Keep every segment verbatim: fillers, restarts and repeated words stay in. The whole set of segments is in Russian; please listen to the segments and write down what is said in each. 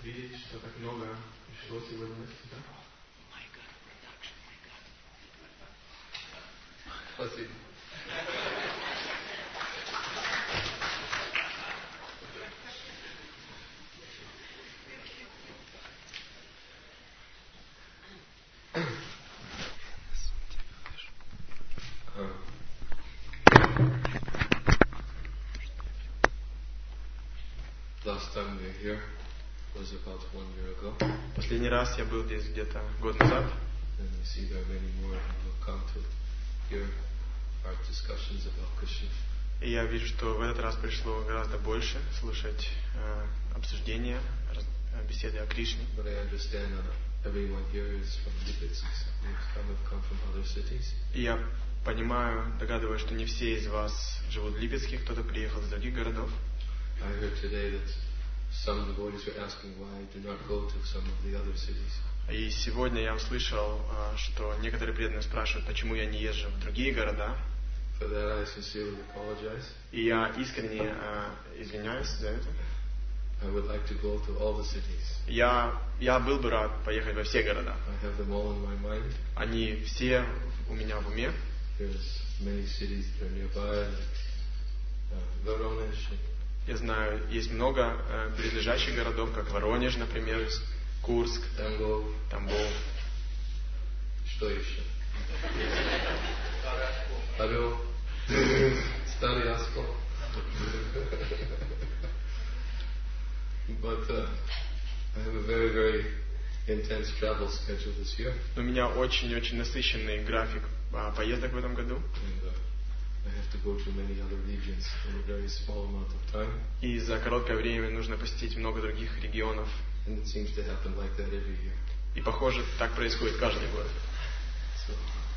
видеть, что так много пришло сегодня сюда. Спасибо. Last time we were here was about one year ago. Последний раз я был здесь где-то год назад. And I see there are many more who have come to hear our discussions about Krishna. И я вижу, что в этот раз пришло гораздо больше слушать э, обсуждения, раз, беседы о Кришне. But I understand that everyone here is from Lipetsk. Some have come from other cities. И я понимаю, догадываюсь, что не все из вас живут в Липецке, кто-то приехал из других городов. I heard today that some devotees were asking why I do not go to some of the other cities. И сегодня я услышал, что некоторые преданные спрашивают, почему я не езжу в другие города. For that I sincerely apologize. И я искренне извиняюсь за это. I would like to go to all the cities. Я, я был бы рад поехать во все города. I have them all in my mind. Они все у меня в уме. There's many cities that are nearby, like uh, Voronezh. Я знаю, есть много э, близлежащих городов, как Воронеж, например, Курск, Тамбов. Тамбов. Что еще? Орел. Старый Оскол. But uh, I have a very, very intense travel schedule this year. У меня очень-очень насыщенный график а, поездок в этом году. And, uh, I have to go to many other regions in a very small amount of time. И за короткое время нужно посетить много других регионов. And it seems to happen like that every year. И похоже, так происходит каждый год. So,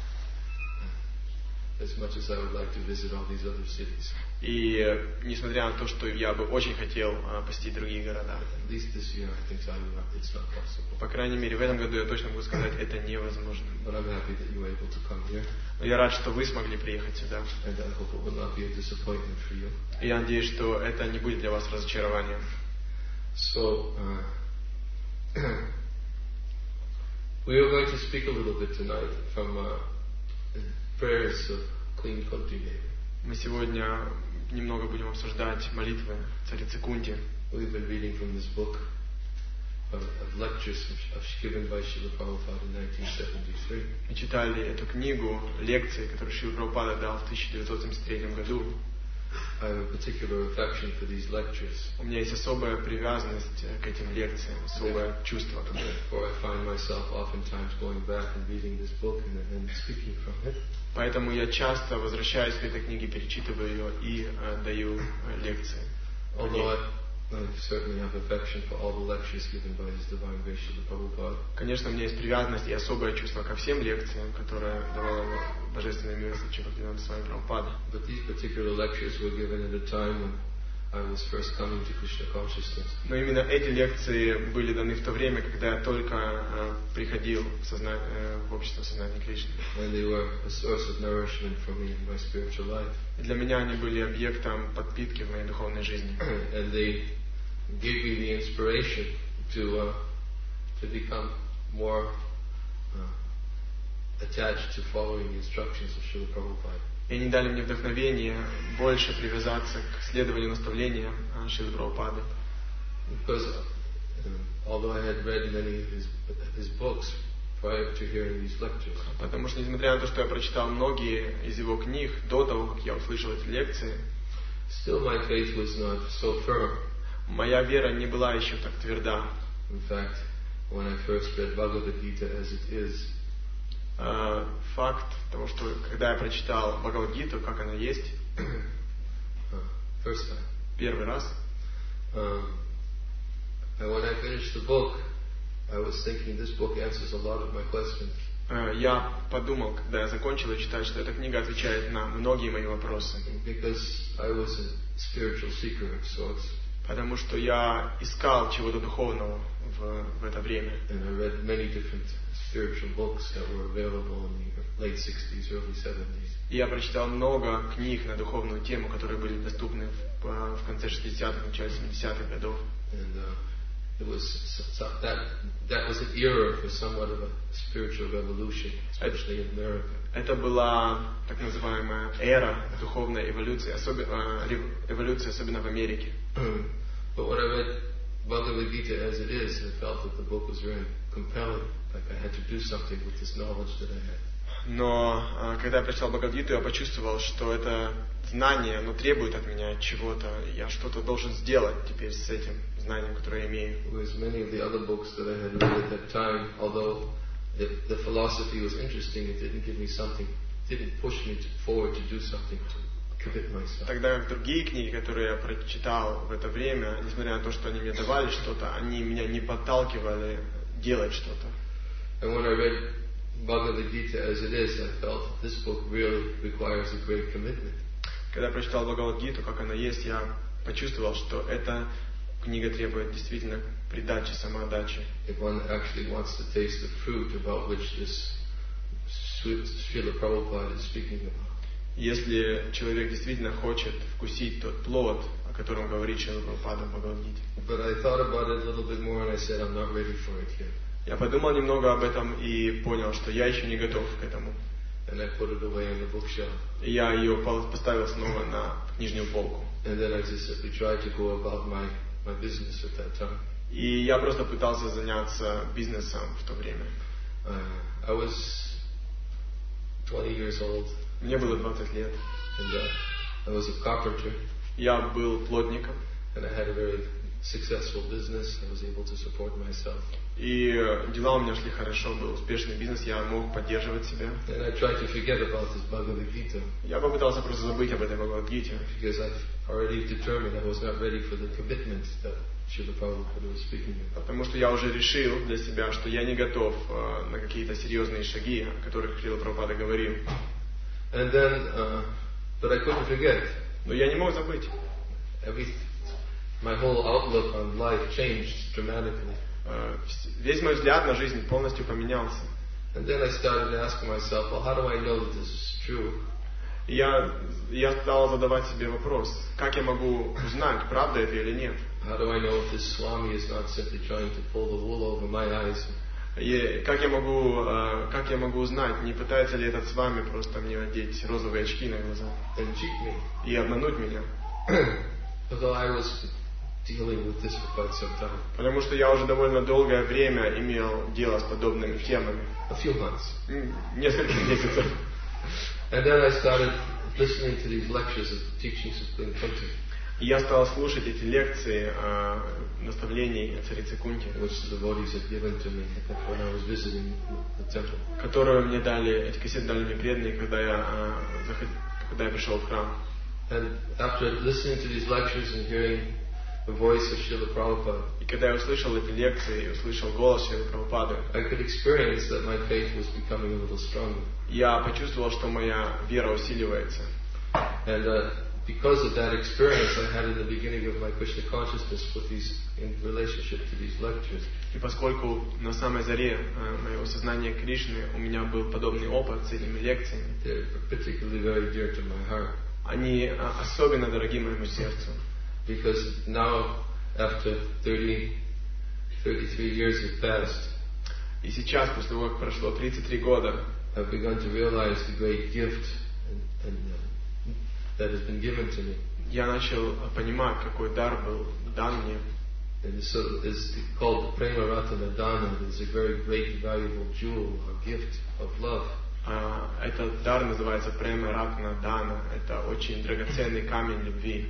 uh, as much as I would like to visit all these other cities, И э, несмотря на то, что я бы очень хотел а, посетить другие города, at least this year I think I will, it's not possible. по крайней мере, в этом году я точно могу сказать, это невозможно. But I'm happy that you were able to come here. Но я рад, что вы смогли приехать сюда. And I hope it will not be a disappointment for you. И я надеюсь, что это не будет для вас разочарованием. So, uh, we are going to speak a little bit tonight from uh, prayers of Queen Kunti Devi. Мы сегодня немного будем обсуждать молитвы царицы Кунти. We've been reading from this book of, of lectures of, of, given by Srila Prabhupada in nineteen seventy-three. Мы читали эту книгу, лекции, которую Шрила Прабхупада дал в тысяча девятьсот семьдесят третьем году. I have a particular affection for these lectures. У меня есть особая привязанность к этим лекциям, особое чувство. Therefore, I find myself oftentimes going back and reading this book and, and speaking from it. Поэтому я часто возвращаюсь к этой книге, перечитываю ее и э, даю э, лекции. Although I, I certainly have affection for all the lectures given by His Divine Grace Srila Prabhupada. Конечно, у меня есть привязанность и особое чувство ко всем лекциям, которые давала Божественная милость Бхактивинода Свами Прабхупада. But these particular lectures were given at a time when I was first coming to Krishna consciousness. Но именно эти лекции были даны в то время, когда я только э, приходил в, созна... э, в общество сознания Кришны. And they were a source of nourishment for me in my spiritual life. И для меня они были объектом подпитки в моей духовной жизни. And they gave me the inspiration to uh, to become more uh, attached to following the instructions of Srila Prabhupada. И они дали мне вдохновение больше привязаться к следованию наставлениям Шрилы Прабхупады. Because uh, although I had read many of his, his books prior to hearing these lectures, Потому что, несмотря на то, что я прочитал многие из его книг до того, как я услышал эти лекции, still my faith was not so firm. моя вера не была еще так тверда. In fact, when I first read Bhagavad Gita as it is, Uh, факт того, что когда я прочитал Бхагавад-гиту, как она есть, first time, первый раз, um, and when I finished the book, I was thinking this book answers a lot of my questions. uh, я подумал, когда я закончил ее читать, что эта книга отвечает на многие мои вопросы. Because I was a spiritual seeker of sorts. Потому что я искал чего-то духовного в, в это время. And I read many different spiritual books that were available in the late sixties, early seventies. И я прочитал много книг на духовную тему, которые были доступны в, в конце шестидесятых, начале семидесятых годов. And uh, it was that that was an era for somewhat of a spiritual revolution, especially in America. Это была так называемая эра духовной эволюции, особенно эволюции, особенно в Америке. But when I read Bhagavad Gita as it is, I felt that the book was very compelling. Like I had to do something with this knowledge that I had. Но когда я прочитал Бхагавад-гиту, я почувствовал, что это знание, оно требует от меня чего-то. Я что-то должен сделать теперь с этим знанием, которое я имею. Whereas many of the other books that I had read at that time, although the, the philosophy was interesting, it didn't give me something, didn't push me to, forward to do something, to commit myself. Тогда как другие книги, которые я прочитал в это время, несмотря на то, что они мне давали что-то, они меня не подталкивали делать что-то. And when I read Bhagavad Gita as it is, I felt this book really requires a great commitment. Когда я прочитал Бхагавад-гиту, как она есть, я почувствовал, что эта книга требует действительно предачи, самоотдачи. If one actually wants to taste the fruit about which this Srila Prabhupada is speaking about. Если человек действительно хочет вкусить тот плод, о котором говорит Шрила Прабхупада в Бхагавад-гите. But I thought about it a little bit more and I said I'm not ready for it yet. Я подумал немного об этом и понял, что я еще не готов к этому. And I put it away on the bookshelf. И я ее поставил снова на нижнюю полку. And then I just simply tried to go about my, my business at that time. И я просто пытался заняться бизнесом в то время. Uh, I was twenty years old. Мне было двадцать лет. And uh, I was a carpenter. Я был плотником. And I had a very successful business. I was able to support myself. И дела у меня шли хорошо, был успешный бизнес, я мог поддерживать себя. And I tried to forget about this Bhagavad Gita. Я попытался просто забыть об этой Бхагавад-гите. Because I've already determined I was not ready for the commitment that Srila Prabhupada was speaking about. Потому что я уже решил для себя, что я не готов uh, на какие-то серьезные шаги, о которых Шрила Прабхупада говорил. And then, uh, but I couldn't forget. Но я не мог забыть. Every, my whole outlook on life changed dramatically. Uh, весь мой взгляд на жизнь полностью поменялся. And then I started asking myself, well, how do I know that this is true? И я, я стал задавать себе вопрос, как я могу узнать, правда это или нет? How do I know if this Swami is not simply trying to pull the wool over my eyes? И как я могу, uh, как я могу узнать, не пытается ли этот с вами просто мне одеть розовые очки на глаза and cheat me? И обмануть меня? Although I was dealing with this for quite some time. Потому что я уже довольно долгое время имел дело с подобными темами. A few months. Несколько месяцев. And then I started listening to these lectures of the teachings of Queen Kunti. И я стал слушать эти лекции э, наставлений царицы Кунти, which the devotees had given to me when I was visiting the temple. Которую мне дали, эти кассеты дали мне преданные, когда я, э, заход... когда я пришел в храм. And after listening to these lectures and hearing the voice of Srila Prabhupada, и когда я услышал эти лекции и услышал голос Шрилы Прабхупады, I could experience that my faith was becoming a little stronger. Я почувствовал, что моя вера усиливается. And uh, because of that experience I had in the beginning of my Krishna consciousness with these, in relationship to these lectures. И поскольку на самой заре э, моего сознания Кришны у меня был подобный опыт с этими лекциями, they're particularly very dear to my heart. Они э, особенно дороги моему сердцу. Because now, after thirty, thirty-three years have passed, и сейчас, после того, как прошло тридцать три года, I've begun to realize the great gift and, and, uh, that has been given to me. Я начал понимать, какой дар был дан мне. And so it's called the Prema Ratana Dana. It's a very great, valuable jewel, a gift of love. Uh, этот дар называется Према Ратана Дана. Это очень драгоценный камень любви.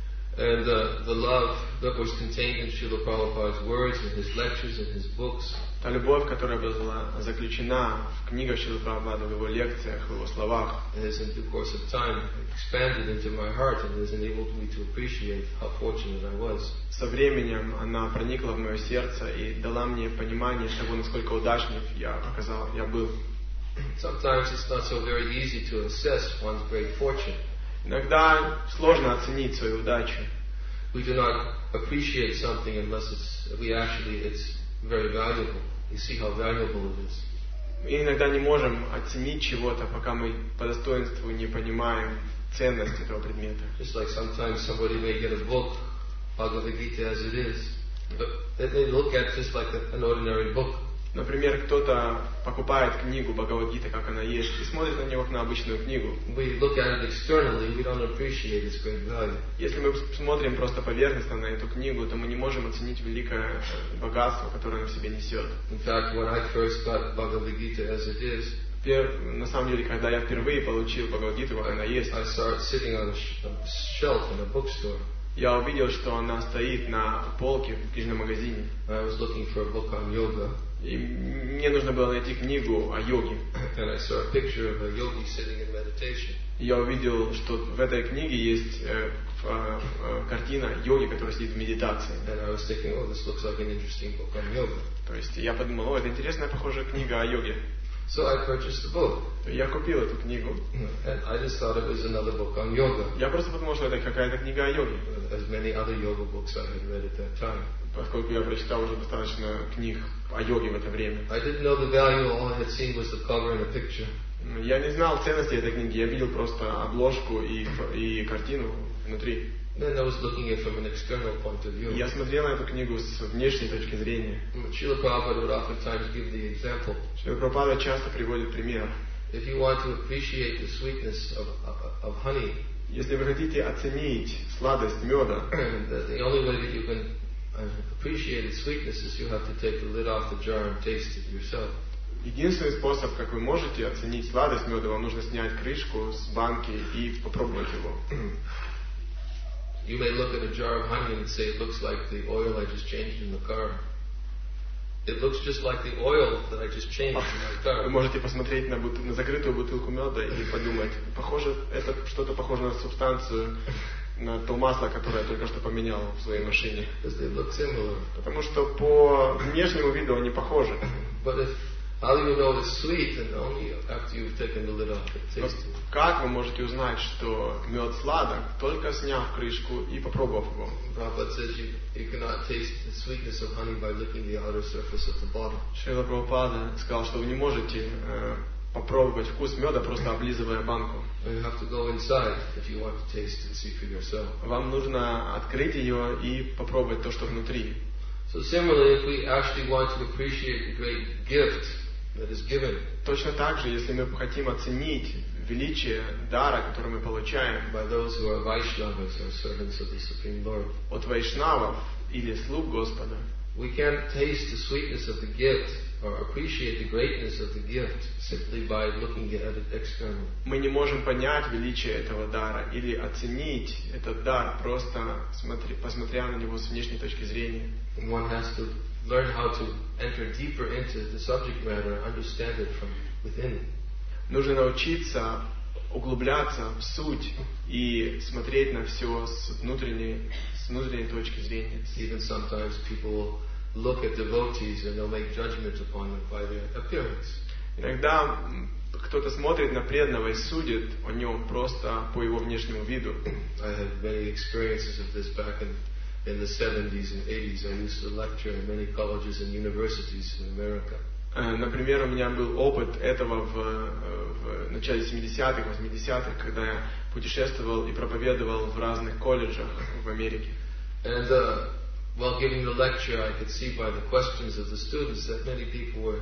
And uh, the love that was contained in Srila Prabhupada's words, in his lectures, in his books, та любовь, которая была заключена в книгах Шрилы Прабхупады, в его лекциях, в его словах, has in due course of time expanded into my heart and has enabled me to appreciate how fortunate I was. Со временем она проникла в мое сердце и дала мне понимание того, насколько удачлив я оказал, я был. Sometimes it's not so very easy to assess one's great fortune. Иногда сложно оценить свою удачу. We do not appreciate something unless it's, we actually, it's very valuable. You see how valuable it is. Мы иногда не можем оценить чего-то, пока мы по достоинству не понимаем ценность этого предмета. Just like sometimes somebody may get a book, Bhagavad Gita as it is. But they look at it just like an ordinary book. Например, кто-то покупает книгу Бхагавад-гиты, как она есть, и смотрит на нее как на обычную книгу. We look at it externally, we don't appreciate its great value. Если мы смотрим просто поверхностно на эту книгу, то мы не можем оценить великое богатство, которое она в себе несет. In fact, when I first got Bhagavad-gita as it is, на самом деле, когда я впервые получил Бхагавад-гиту, как она есть, I saw it sitting on a shelf in a bookstore. Я увидел, что она стоит на полке в книжном магазине. I was looking for a book on yoga. И мне нужно было найти книгу о йоге. And I saw a picture of a yogi sitting in meditation. Я увидел, что в этой книге есть э, э, э, картина йоги, который сидит в медитации. And I was thinking, oh, this looks like an interesting book on yoga. То есть я подумал, о, это интересная, похожая книга о йоге. So I purchased the book. Я купил эту книгу. And I just thought it was another book on yoga. Я просто подумал, что это какая-то книга о йоге. As many other yoga books I had read at that time. Поскольку я прочитал уже достаточно книг о йоге в это время. I didn't know the value. All I had seen was the cover and a picture. Я не знал ценности этой книги. Я видел просто обложку и, и картину внутри. Then I was looking at it from an external point of view. Я смотрел на эту книгу с внешней точки зрения. Srila Prabhupada would oftentimes give the example. Шрила Прабхупада часто приводит пример. If you want to appreciate the sweetness of, of, of honey, если вы хотите оценить сладость меда, the only way that you can appreciate its sweetness is you have to take the lid off the jar and taste it yourself. Единственный способ, как вы можете оценить сладость меда, вам нужно снять крышку с банки и попробовать его. You may look at a jar of honey and say it looks like the oil I just changed in the car. It looks just like the oil that I just changed in my car. Вы можете посмотреть на, бут... на закрытую бутылку меда и подумать, похоже, это что-то похоже на субстанцию, на то масло, которое я только что поменял в своей машине. They look similar. Потому что по внешнему виду они похожи. But if how do you know it's sweet and only after you've taken the lid off and tasted it? Как вы можете узнать, что мед сладок, только сняв крышку и попробовав его? Prabhupada says you, you cannot taste the sweetness of honey by licking the outer surface of the bottle. Шрила Прабхупада сказал, что вы не можете э, попробовать вкус меда, просто облизывая банку. You have to go inside if you want to taste and see for yourself. Вам нужно открыть ее и попробовать то, что внутри. So similarly, if we actually want to appreciate the great gift that is given, точно так же, если мы хотим оценить величие дара, который мы получаем by those who are Vaishnavas or servants of the Supreme Lord, от вайшнавов или слуг Господа, we can't taste the sweetness of the gift or appreciate the greatness of the gift simply by looking at it externally. Мы не можем понять величие этого дара или оценить этот дар, просто смотри, посмотря на него с внешней точки зрения. One has to learn how to enter deeper into the subject matter and understand it from within. Нужно научиться углубляться в суть и смотреть на все с внутренней, с внутренней точки зрения. Even sometimes people look at devotees and they'll make judgment upon them by their appearance. Иногда кто-то смотрит на преданного и судит о нем просто по его внешнему виду. I had many experiences of this back in in the seventies and eighties. I used to lecture in many colleges and universities in America. Например, у меня был опыт этого в, в начале семидесятых, восьмидесятых, когда я путешествовал и проповедовал в разных колледжах в Америке. And uh, while giving the lecture, I could see by the questions of the students that many people were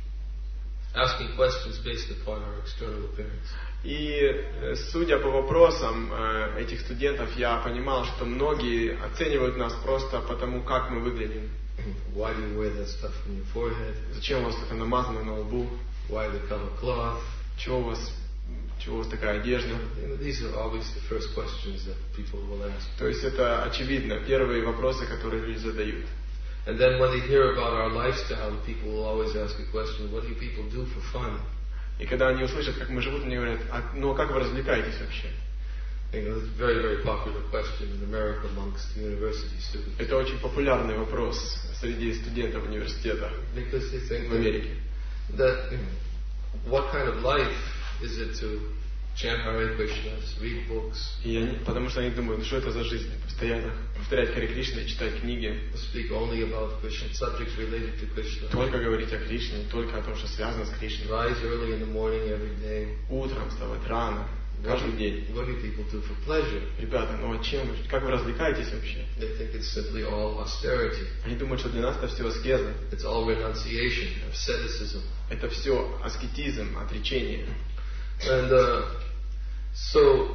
asking questions based upon our external appearance. И судя по вопросам этих студентов, я понимал, что многие оценивают нас просто потому, как мы выглядим. Why do you wear that stuff on your forehead? Зачем у вас это намазано на лбу? Why the color cloth? Чего у вас, чего у вас такая одежда? These are always the first questions that people will ask. То есть это очевидно, первые вопросы, которые люди задают. And then when they hear about our lifestyle, people will always ask a question: what do you people do for fun? И когда они услышат, как мы живем, они говорят: а, ну как вы развлекаетесь вообще? You know, it's a very, very popular question in America amongst university students. Это очень популярный вопрос среди студентов университета Because they think в Америке. That, what kind of life is it to chant Hare Krishna, read books, и они, потому что они думают, что это за жизнь, постоянно повторять Харе Кришна, читать книги, speak only about Krishna, subjects related to Krishna, только говорить о Кришне, только о том, что связано с Кришной, rise early in the morning every day, утром вставать рано, каждый день. What do people do for pleasure? Ребята, ну а чем вы, как вы развлекаетесь вообще? They think it's simply all austerity. Они думают, что для нас это все аскеза. It's all renunciation, asceticism. Это все аскетизм, отречение. And uh, so,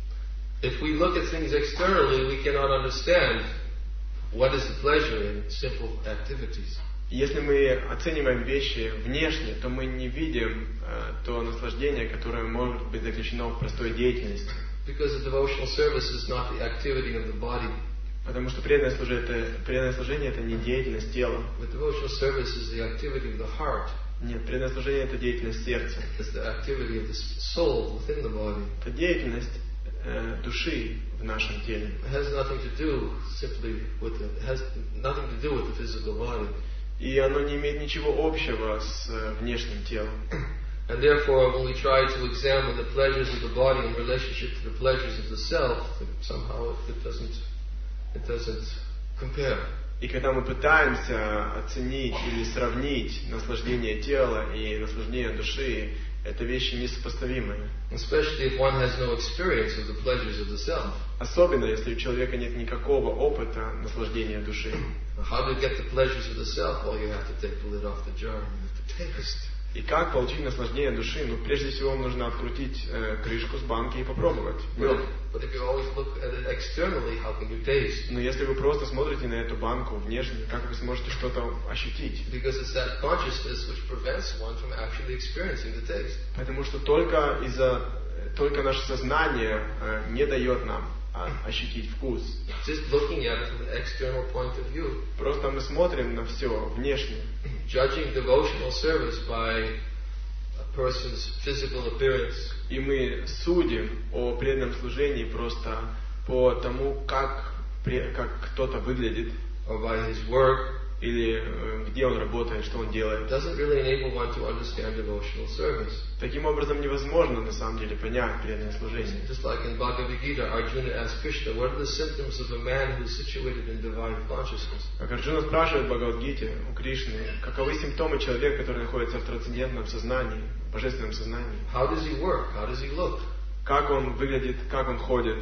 if we look at things externally, we cannot understand what is the pleasure in simple activities. Если мы оцениваем вещи внешне, то мы не видим э, то наслаждение, которое может быть заключено в простой деятельности. Because the devotional service is not the activity of the body. Потому что преданное служение, это, преданное служение это не деятельность тела. But devotional service is the activity of the heart. Нет, преданное служение это деятельность сердца. It's the activity of the soul within the body. Это деятельность э, души в нашем теле. It has nothing to do simply with the, it has nothing to do with the physical body. И оно не имеет ничего общего с э, внешним телом. And therefore, when we try to examine the pleasures of the body in relationship to the pleasures of the self, somehow it doesn't, it doesn't compare. И когда мы пытаемся оценить или сравнить наслаждение тела и наслаждение души, это вещи несопоставимые. Especially if one has no experience of the pleasures of the self. Особенно, если у человека нет никакого опыта наслаждения души. How to get the pleasures of the self? Well, you have to take the lid off the jar and you have to taste. И как получить наслаждение души? Ну, прежде всего, нужно открутить э, крышку с банки и попробовать. But, but if you always look at it externally, how can you taste? Но если вы просто смотрите на эту банку внешне, как вы сможете что-то ощутить? Because it's that consciousness which prevents one from actually experiencing the taste. Потому что только из-за только наше сознание э, не дает нам а, ощутить вкус. Just looking at it from an external point of view. Просто мы смотрим на все внешне. Judging devotional service by a person's physical appearance. И мы судим о преданном служении просто по тому, как, как кто-то выглядит, or by his work, или э, где он работает, что он делает. Doesn't really enable one to understand devotional service. Таким образом невозможно на самом деле понять преданное служение. Just like in Bhagavad Gita, Arjuna asked Krishna, what are the symptoms of a man who is situated in divine consciousness? Как Арджуна спрашивает в Бхагавад-гите у Кришны, каковы симптомы человека, который находится в трансцендентном сознании, в божественном сознании? How does he work? How does he look? Как он выглядит, как он ходит?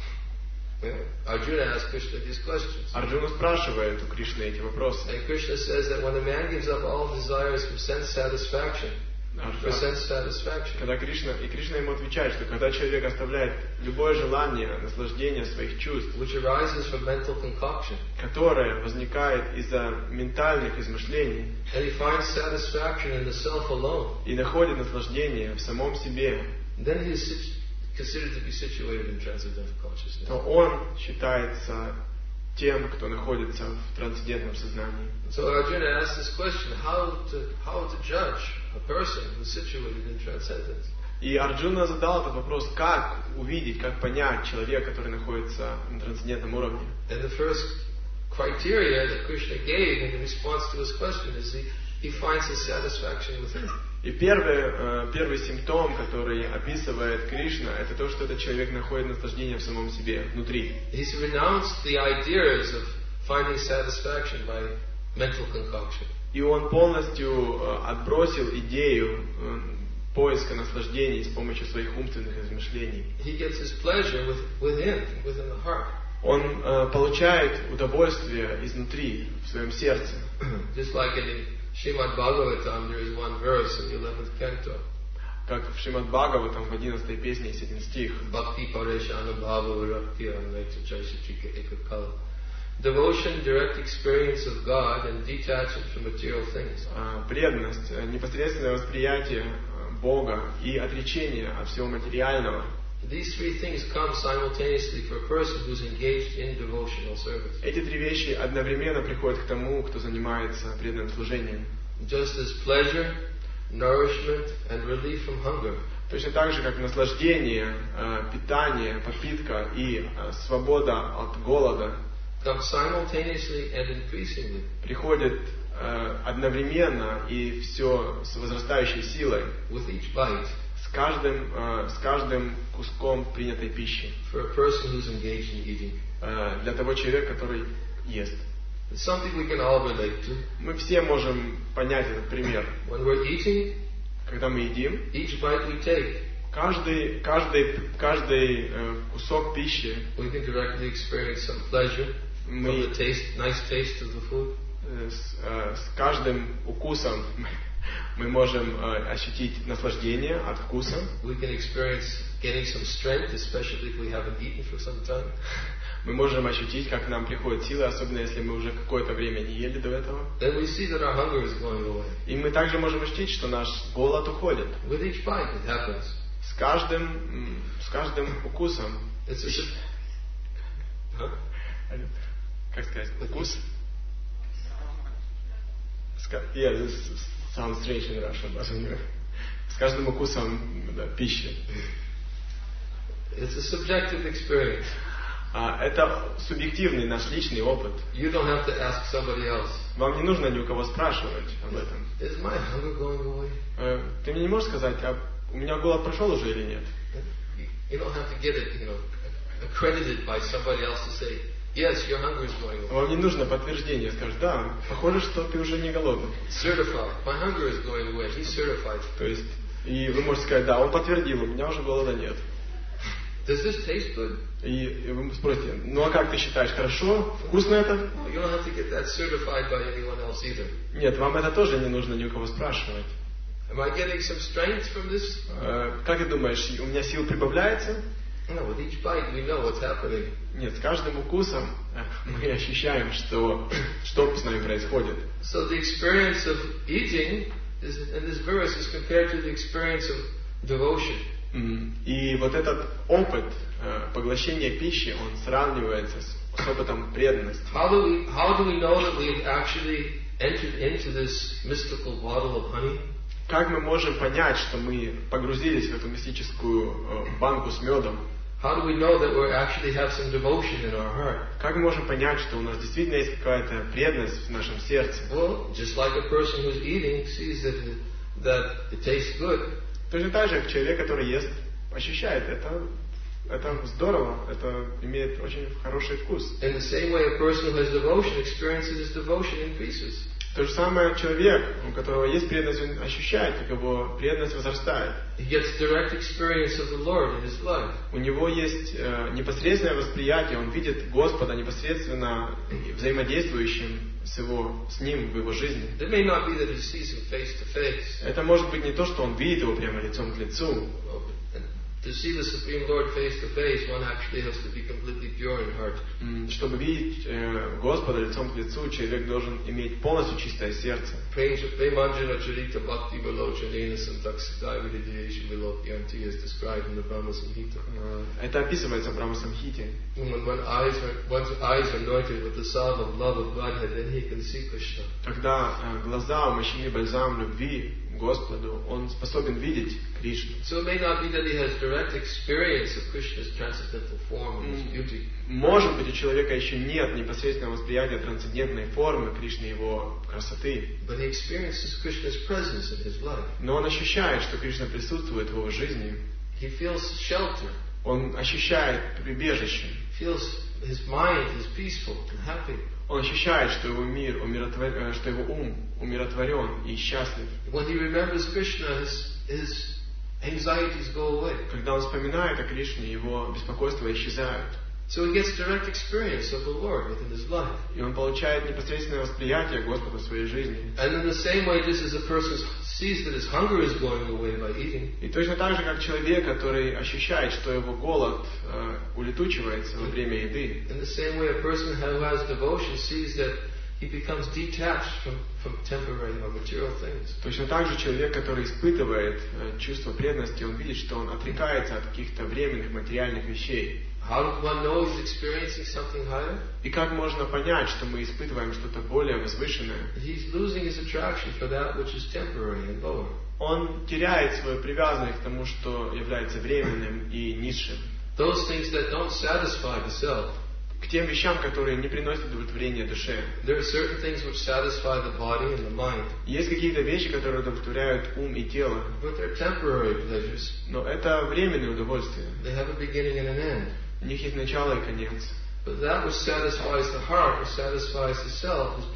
Yeah. Arjuna asks Krishna these questions. Арджуна спрашивает у Кришны эти вопросы. And Krishna says that when a man gives up all desires for sense satisfaction, for sense satisfaction, когда Кришна, и Кришна ему отвечает, что когда человек оставляет любое желание, наслаждение своих чувств, which arises from mental concoction, которое возникает из-за ментальных измышлений, and he finds satisfaction in the self alone, и находит наслаждение в самом себе, then he is considered to be situated in transcendental consciousness. то он считается тем, кто находится в трансцендентном сознании. So Arjuna asks this question: how to how to judge a person who is situated in transcendence? И Арджуна задал этот вопрос: как увидеть, как понять человека, который находится на трансцендентном уровне? And the first criteria that Krishna gave in response to his question is he, he finds his satisfaction within. И первый, первый симптом, который описывает Кришна, это то, что этот человек находит наслаждение в самом себе, внутри. He's renounced the ideas of finding satisfaction by mental concoction. И он полностью отбросил идею поиска наслаждений с помощью своих умственных измышлений. He gets his pleasure within, within the heart. Он получает удовольствие изнутри, в своем сердце. Just like in Srimad Bhagavatam, there is one verse in the eleventh canto. Как в Шримад Бхагаватам в одиннадцатой песне есть один стих. Bhakti pareshana bhava virakti anvaita jaisitrika ekakala. Devotion, direct experience of God and detachment from material things. Преданность, непосредственное восприятие Бога и отречение от всего материального. These three things come simultaneously for a person who's engaged in devotional service. Эти три вещи одновременно приходят к тому, кто занимается преданным служением. Just as pleasure, nourishment, and relief from hunger. Точно так же, как наслаждение, питание, подпитка и свобода от голода come simultaneously and increasingly. Приходят одновременно и все с возрастающей силой. With each bite. С каждым, с каждым куском принятой пищи. For a person who's engaged in eating. Для того человека, который ест. It's something we can all relate to. Мы все можем понять этот пример. When we're eating, когда мы едим, each bite we take, Каждый, каждый, каждый э, кусок пищи we can directly experience some pleasure from мы, the taste, nice taste of the food. э, с, э, с каждым укусом мы можем э, ощутить наслаждение от вкуса. We can experience getting some strength, especially if we haven't eaten for some time. Мы можем ощутить, как нам приходят силы, особенно если мы уже какое-то время не ели до этого. Then we see that our hunger is going away. И мы также можем ощутить, что наш голод уходит. With each bite, it happens. С каждым, м, с каждым укусом. It's a sub- huh? Как сказать? Укус? Ска- Yeah, this sounds strange in Russian, but с каждым укусом да, пищи. It's a subjective experience. А, это субъективный наш личный опыт. You don't have to ask somebody else. Вам не нужно ни у кого спрашивать об этом. Is my hunger going away? Э, Ты мне не можешь сказать, а у меня голод прошел уже или нет? You don't have to get it, you know, accredited by somebody else to say, yes, your hunger is going away. Вам не нужно подтверждение, скажешь, да, похоже, что ты уже не голодный. Certified. My hunger is going away. He's certified. То есть, и вы можете сказать, да, он подтвердил, у меня уже голода нет. Does this taste good? И вы спросите, ну а как ты считаешь, хорошо? Вкусно это? No, you don't have to get that certified by anyone else either. Нет, вам это тоже не нужно ни у кого спрашивать. Am I getting some strength from this? Э, Как ты думаешь, у меня сил прибавляется? No, with each bite we know what's happening. Нет, с каждым укусом э, мы ощущаем, что что с нами происходит. So the experience of eating is, in this verse is compared to the experience of devotion. М, И вот этот опыт э, поглощения пищи, он сравнивается с, с опытом преданности. How do we how do we know that we've actually entered into this mystical bottle of honey? Как мы можем понять, что мы погрузились в эту мистическую э, банку с медом? How do we know that we actually have some devotion in our heart? Как мы можем понять, что у нас действительно есть какая-то преданность в нашем сердце? Well, just like a person who's eating sees that it, that it tastes good. Точно так же, как человек, который ест, ощущает это, это здорово, это имеет очень хороший вкус. In the same way, a person who has devotion experiences his devotion increases. То же самое человек, у которого есть преданность, он ощущает, как его преданность возрастает. He gets direct experience of the Lord in his life. У него есть э, непосредственное восприятие, он видит Господа непосредственно взаимодействующим с, его, с ним в его жизни. It may not be that he sees him face to face. Это может быть не то, что он видит его прямо лицом к лицу. To see the Supreme Lord face to face, one actually has to be completely pure in heart. М, Чтобы видеть э, Господа лицом к лицу, человек должен иметь полностью чистое сердце. Premanjana Charita Bhakti Balochanena Santaksidai Viridiyeshu Vilokyanti is described in the Brahma Samhita. Э, Это описывается в Брахма Самхите. When one eyes are, one's eyes are anointed with the salve of love of Godhead, then he can see Krishna. Когда э, глаза умощены бальзамом любви к Господу, он способен видеть Кришну. So it may not be that he has direct experience of Krishna's transcendental form and his beauty. Может быть, у человека еще нет непосредственного восприятия трансцендентной формы Кришны, его красоты. But he experiences Krishna's presence in his life. Но он ощущает, что Кришна присутствует в его жизни. He feels shelter. Он ощущает прибежище. Feels his mind is peaceful and happy. Он ощущает, что его мир, умиротвор... что его ум умиротворен и счастлив. When he remembers Krishna, his, his anxieties go away. Когда он вспоминает о Кришне, его беспокойства исчезают. So he gets direct experience of the Lord within his life. И он получает непосредственное восприятие Господа в своей жизни. And in the same way, just as a person sees that his hunger is going away by eating, И точно так же, как человек, который ощущает, что его голод э, улетучивается во время еды, in the same way, a person who has devotion sees that he becomes detached from, from temporary or material things. точно так же человек, который испытывает э, чувство преданности, он видит, что он отрекается от каких-то временных материальных вещей. How does one know he's experiencing something higher? И как можно понять, что мы испытываем что-то более возвышенное? He's losing his attraction for that which is temporary and lower. Он теряет свою привязанность к тому, что является временным и низшим. Those things that don't satisfy the self. К тем вещам, которые не приносят удовлетворения душе. There are certain things which satisfy the body and the mind. Есть какие-то вещи, которые удовлетворяют ум и тело. But they're temporary pleasures. Но это временные удовольствия. They have a beginning and an end. У них есть начало и конец. But that which satisfies the heart or satisfies the self is be,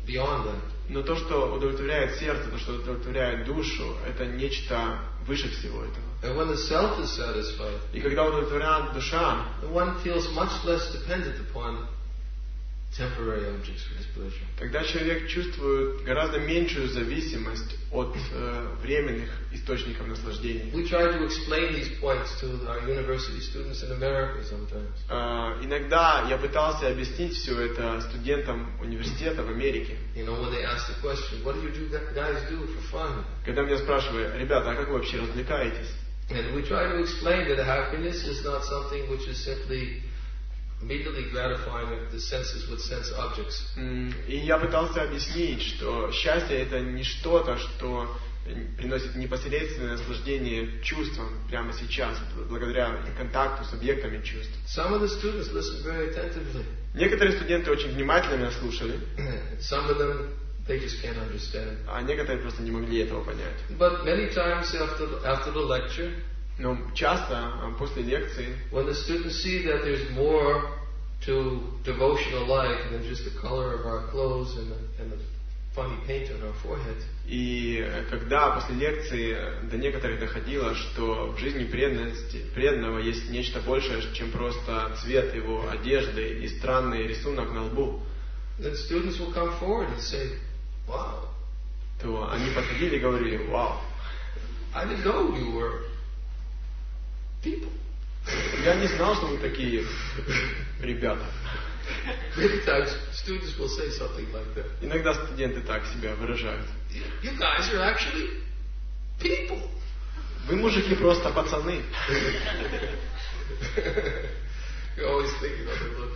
beyond that. Но то, что удовлетворяет сердце, то, что удовлетворяет душу, это нечто выше всего этого. And when the self is satisfied, И когда удовлетворяет душа, one feels much less dependent upon temporary objects for his pleasure. тогда человек чувствует гораздо меньшую зависимость от э, временных источников наслаждения. We try to explain these points to our university students in America sometimes. Э, иногда я пытался объяснить все это студентам университета в Америке. You know, when they ask the question, what do you do, guys do for fun? Когда меня спрашивают, ребята, а как вы вообще развлекаетесь? And we try to explain that happiness is not something which is simply immediately gratifying the senses with sense objects. И я пытался объяснить, что счастье это не что-то, что приносит непосредственное наслаждение чувствам прямо сейчас, благодаря контакту с объектами чувств. Some of the students listen very attentively. Некоторые студенты очень внимательно меня слушали. Some of them they just can't understand. А некоторые просто не могли этого понять. But many times after after the lecture, но часто после лекции, when the students see that there's more to devotional life than just the color of our clothes and the, and the funny paint on our foreheads. И когда после лекции до некоторых доходило, что в жизни преданности, преданного есть нечто большее, чем просто цвет его одежды и странный рисунок на лбу, then students will come forward and say, "Wow." То они подходили и говорили, "Вау, I didn't know you were people." Я не знал, что вы такие ребята. Many times students will say something like that. Иногда студенты так себя выражают. You guys are actually people. Вы мужики просто пацаны. You're always thinking of it, look.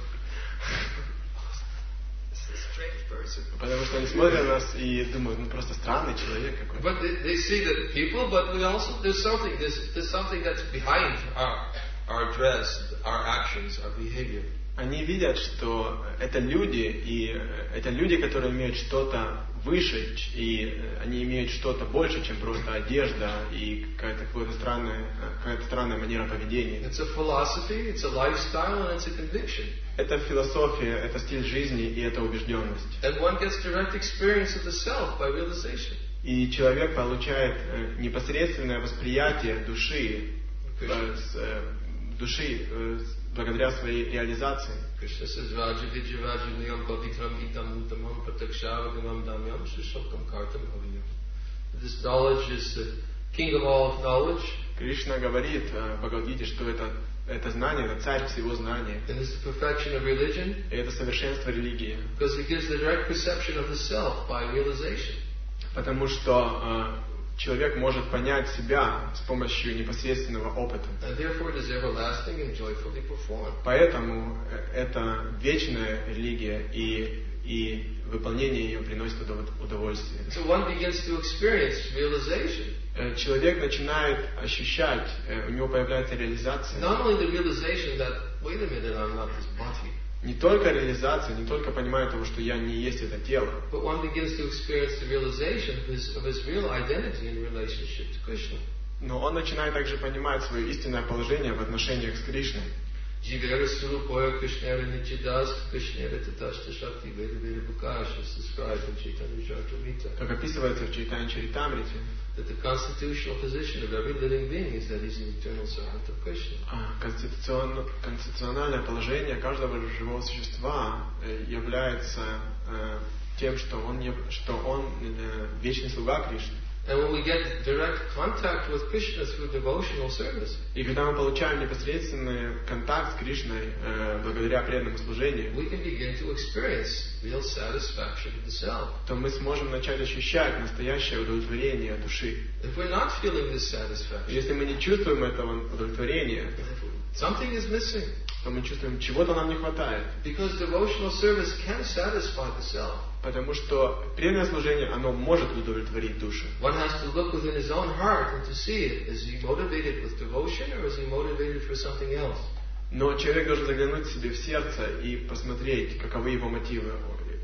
This is a strange person. Потому что они смотрят на нас и думают, ну просто странный человек какой-то. But they, they see that people, but we also there's something there's, there's something that's behind our our dress, our actions, our behavior. Они видят, что это люди, и это люди, которые имеют что-то выше, и они имеют что-то больше, чем просто одежда и какая-то, какая-то странная, какая-то странная манера поведения. It's a philosophy, it's a lifestyle, and it's a conviction. Это философия, это стиль жизни и это убежденность. And one gets direct experience of the self by realization. И человек получает непосредственное восприятие души, души благодаря своей реализации. Krishna says, Raja Vidya Raja Niyam Pavikram Itam Uttamam Pratakshavagamam Damyam Sushokam Kartam Bhaviyam. This knowledge is the king of all knowledge. Кришна говорит в Бхагавад-гите, что это, это знание, это царь всего знания. And it's the perfection of religion. И это совершенство религии. Because it gives the direct perception of the self by realization. Потому что человек может понять себя с помощью непосредственного опыта. Поэтому это вечная религия, и, и выполнение ее приносит удовольствие. So one begins to experience realization. Человек начинает ощущать, у него появляется реализация. Not only the realization that, wait a minute, I'm not this body. Не только реализация, не только понимание того, что я не есть это тело. But one begins to experience the realization of his, of his real identity in relationship to Krishna. Но он начинает также понимать свое истинное положение в отношениях с Кришной. Jivera Surupaya Krishnera Nichidas Krishnera Tatashta Shakti Veda Veda Bukash is described in Chaitanya Charitamrita. Как описывается в Чайтанья Чаритамрите, that the constitutional position of every living being is that he's an eternal servant of Krishna. Конституцион, конституциональное положение каждого живого существа является э, тем, что он, что он э, вечный слуга Кришны. And when we get direct contact with Krishna through devotional service, и когда мы получаем непосредственный контакт с Кришной э, благодаря преданному служению, we can begin to experience real satisfaction of the self. То мы сможем начать ощущать настоящее удовлетворение души. If we're not feeling this satisfaction, если мы не чувствуем этого удовлетворения, something is missing. То мы чувствуем, чего-то нам не хватает. Because devotional service can satisfy the self. Потому что преданное служение, оно может удовлетворить душу. One has to look within his own heart and to see it. Is he motivated with devotion or is he motivated for something else? Но человек должен заглянуть себе в сердце и посмотреть, каковы его мотивы.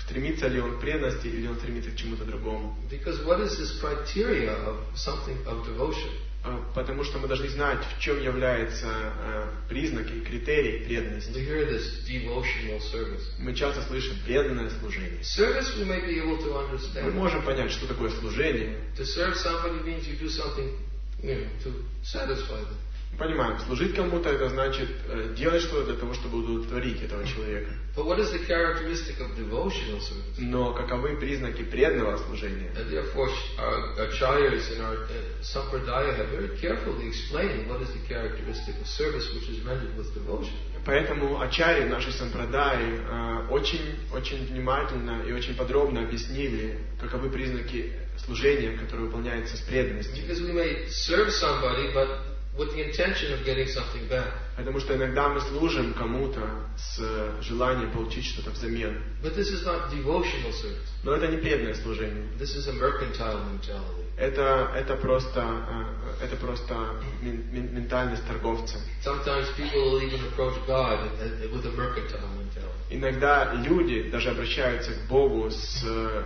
стремится ли он к преданности или он стремится к чему-то другому. Because what is this criteria of something of devotion? Потому что мы должны знать, в чем является э, признак и критерий преданности. We hear this devotional service. Мы часто слышим преданное служение. Service we may be able to understand. Мы можем понять, что такое служение. To serve somebody means you do something, you know, to satisfy them. Мы понимаем, служить кому-то это значит э, делать что-то для того, чтобы удовлетворить этого человека. But what is the characteristic of devotional service? Но каковы признаки преданного служения? And therefore, our acharyas in our uh, sampradaya have very carefully explained what is the characteristic of service which is rendered with devotion. Поэтому ачарьи в нашей сампрадаи э, очень, очень внимательно и очень подробно объяснили, каковы признаки служения, которое выполняется с преданностью. Because we may serve somebody, but with the intention of getting something back. Потому что иногда мы служим кому-то с желанием получить что-то взамен. But this is not devotional service. Но это не преданное служение. This is a mercantile mentality. Это, это просто, это просто ментальность торговца. Sometimes people will even approach God with a mercantile mentality. Иногда люди даже обращаются к Богу с,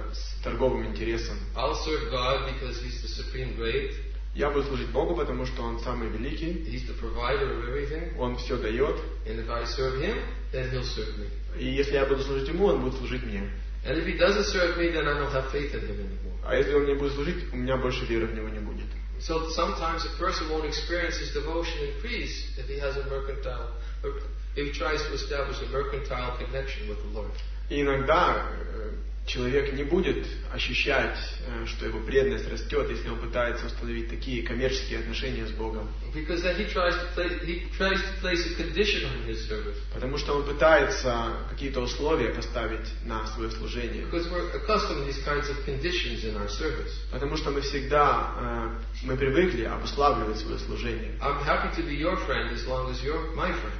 с торговым интересом. I'll serve God because He's the supreme great. Я буду служить Богу, потому что Он самый великий. He's the provider of everything. Он все дает. And if I serve Him, then He'll serve me. И если я буду служить Ему, Он будет служить мне. And if He doesn't serve me, then I don't have faith in Him anymore. А если Он не будет служить, у меня больше веры в Него не будет. So sometimes a person won't experience his devotion increase if he has a mercantile, or if he tries to establish a mercantile connection with the Lord. И иногда человек не будет ощущать, что его преданность растет, если он пытается установить такие коммерческие отношения с Богом. Because then he tries to play, he tries to place a condition on his service. Потому что он пытается какие-то условия поставить на свое служение. Because we're accustomed to these kinds of conditions in our service. Потому что мы всегда, мы привыкли обуславливать свое служение. I'm happy to be your friend as long as you're my friend.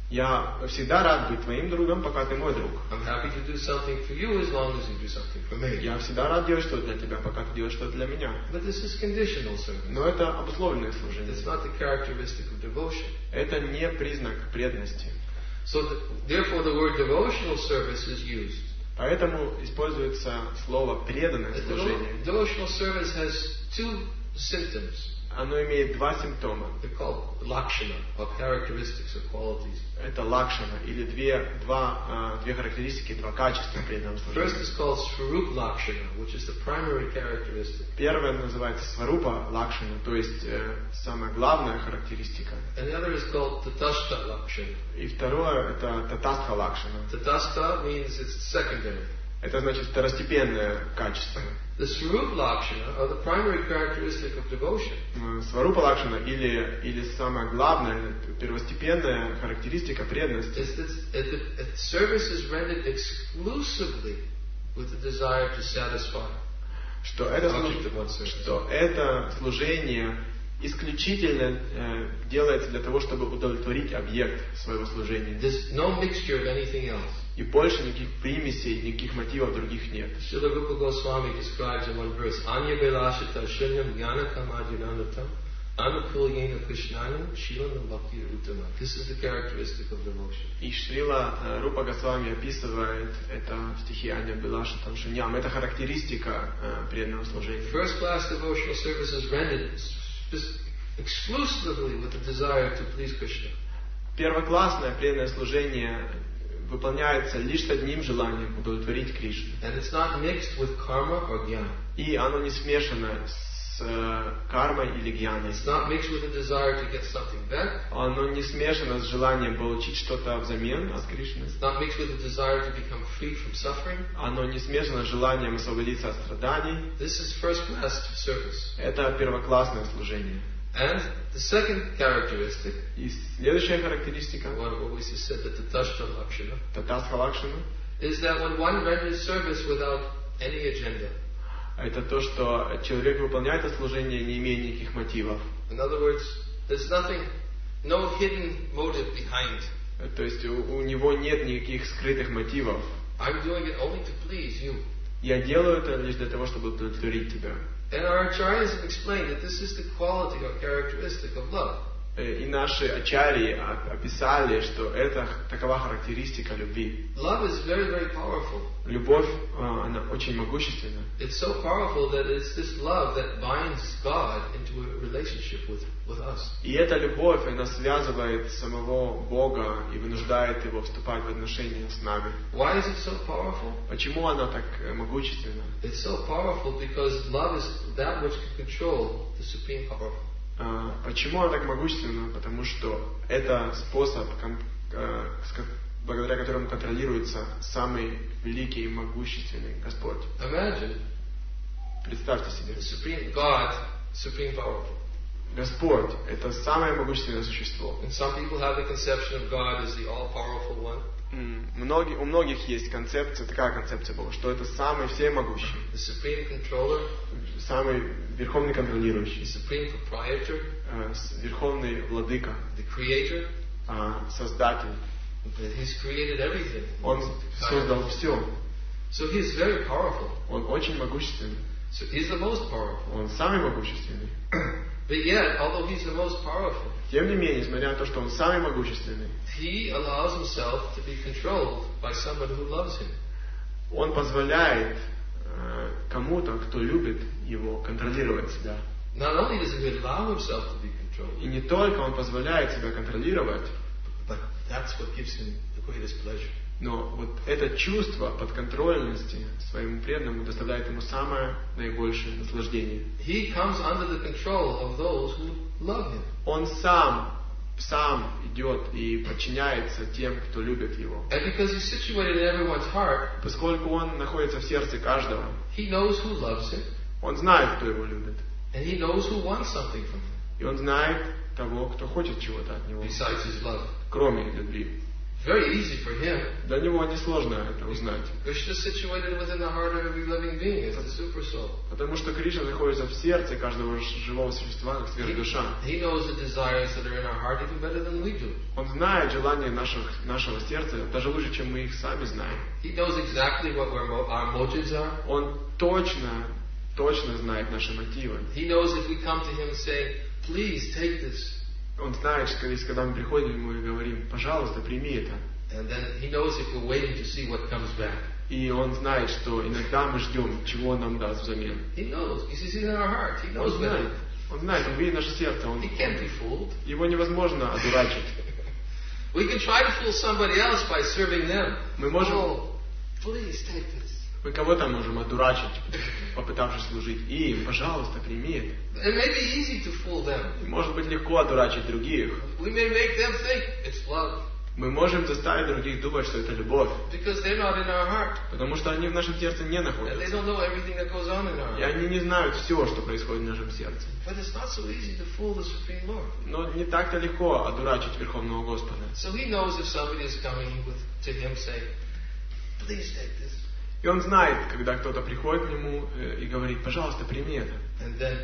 Я всегда рад быть твоим другом, пока ты мой друг. I'm happy to do something for you as long as you do something for me. Я всегда рад делать что-то для тебя, пока ты делаешь что-то для меня. But this is conditional service. Но это обусловленное служение. It's not the characteristic of devotion. Это не признак преданности. So the, therefore the word devotional service is used. Поэтому используется слово преданное служение. Devotional service has two symptoms. Оно имеет два симптома. They're called lakshana, or characteristics or qualities. Это лакшана, или две, два, две характеристики, два качества преданного служения. First is called swarup lakshana, which is the primary characteristic. Первое называется сварупа лакшана, то есть э, самая главная характеристика. And the other is called tatastha lakshana. И второе это татастха лакшана. Tatastha means it's secondary. Это значит второстепенное качество. The swarup lakshana are the primary characteristic of devotion. Сварупа лакшана или или самая главная первостепенная характеристика преданности. Is that the service is rendered exclusively with the desire to satisfy. Что это что это служение исключительно э, делается для того, чтобы удовлетворить объект своего служения. There's no mixture of anything else. И больше никаких примесей, никаких мотивов других нет. Srila Rupa Goswami describes in one verse, Anya Velashita Shunyam Jnanakam Adinanatam Anukulyena Krishnanam Shilanam Bhakti Uttama. This is the characteristic of devotion. И Шрила э, Рупа Госвами описывает это в стихе Аня Белашитам Шуньям. Это характеристика э, преданного служения. First class devotional service is rendered exclusively with the desire to please Krishna. Первоклассное преданное служение выполняется лишь с одним желанием удовлетворить Кришну. And it's not mixed with karma or jnana. И оно не смешано с э, кармой или гьяной. It's not mixed with a desire to get something back. Оно не смешано с желанием получить что-то взамен от Кришны. It's not mixed with a desire to become free from suffering. Оно не смешано с желанием освободиться от страданий. This is first class service. Это первоклассное служение. And the second characteristic, и следующая характеристика, what we said, the tatastha lakshana, татастха лакшана, is that when one renders service without any agenda. Это то, что человек выполняет это служение, не имея никаких мотивов. In other words, there's nothing, no hidden motive behind. То есть у, у него нет никаких скрытых мотивов. I'm doing it only to please you. Я делаю это лишь для того, чтобы удовлетворить тебя. And our acharyas have explained that this is the quality or characteristic of love. И наши ачарьи описали, что это такова характеристика любви. Love is very, very powerful. Любовь, она очень могущественна. It's so powerful that it's this love that binds God into a relationship with, with us. И эта любовь, она связывает самого Бога и вынуждает его вступать в отношения с нами. Why is it so powerful? Почему она так могущественна? It's so powerful because love is that which can control the supreme power. Почему она так могущественна? Потому что это способ, благодаря которому контролируется самый великий и могущественный Господь. Imagine. Представьте себе. The supreme God, supreme powerful. Господь – это самое могущественное существо. And some people have the conception of God as the all-powerful one. Многие, у многих есть концепция, такая концепция Бога, что это самый всемогущий, the supreme controller, самый верховный контролирующий, the supreme proprietor, верховный владыка, the creator, создатель. He's created everything. Он создал все. So he is very powerful. Он очень могущественный. So he's the most powerful. Он самый могущественный. But yet, although he's the most powerful, тем не менее, несмотря на то, что он самый могущественный, he allows himself to be controlled by someone who loves him. Он позволяет э, кому-то, кто любит его, контролировать себя. Not only does he allow himself to be controlled, и не только он позволяет себя контролировать, but that's what gives him the greatest pleasure. Но вот это чувство подконтрольности своему преданному доставляет ему самое наибольшее наслаждение. He comes under the control of those who love him. Он сам, сам идет и подчиняется тем, кто любит его. And because he's situated in everyone's heart, поскольку он находится в сердце каждого, he knows who loves him. Он знает, кто его любит. And he knows who wants something from him. И он знает того, кто хочет чего-то от него. Besides his love. Кроме любви. Very easy for him. Для него несложно это узнать. Krishna is situated within the heart of every living being as the super soul. Потому что Кришна находится в сердце каждого живого существа, как сверхдуша. He knows the desires that are in our heart even better than we do. Он знает желания наших, нашего сердца даже лучше, чем мы их сами знаем. He knows exactly what our motives are. Он точно, точно знает наши мотивы. He knows if we come to him and say, "Please take this." Он знает, что когда мы приходим ему и говорим, пожалуйста, прими это. And then he knows if we're waiting to see what comes back. И он знает, что иногда мы ждем, чего он нам даст взамен. He knows. He sees it in our heart. He knows он знает. Он знает, он видит наше сердце. Он, he can't be fooled. Его невозможно одурачить. We can try to fool somebody else by serving them. Мы можем... Oh, please take this. Мы кого-то можем одурачить, попытавшись служить им. Пожалуйста, прими это. It may be easy to fool them. Может быть, легко одурачить других. We may make them think it's love. Мы можем заставить других думать, что это любовь. Because they're not in our heart. Потому что они в нашем сердце не находятся. And they don't know everything that goes on in our heart. И они не знают все, что происходит в нашем сердце. But it's not so easy to fool the Supreme Lord. Но не так-то легко одурачить Верховного Господа. So he knows if somebody is coming with, to him saying, "Please take this." И он знает, когда кто-то приходит к нему и говорит, пожалуйста, прими это. And then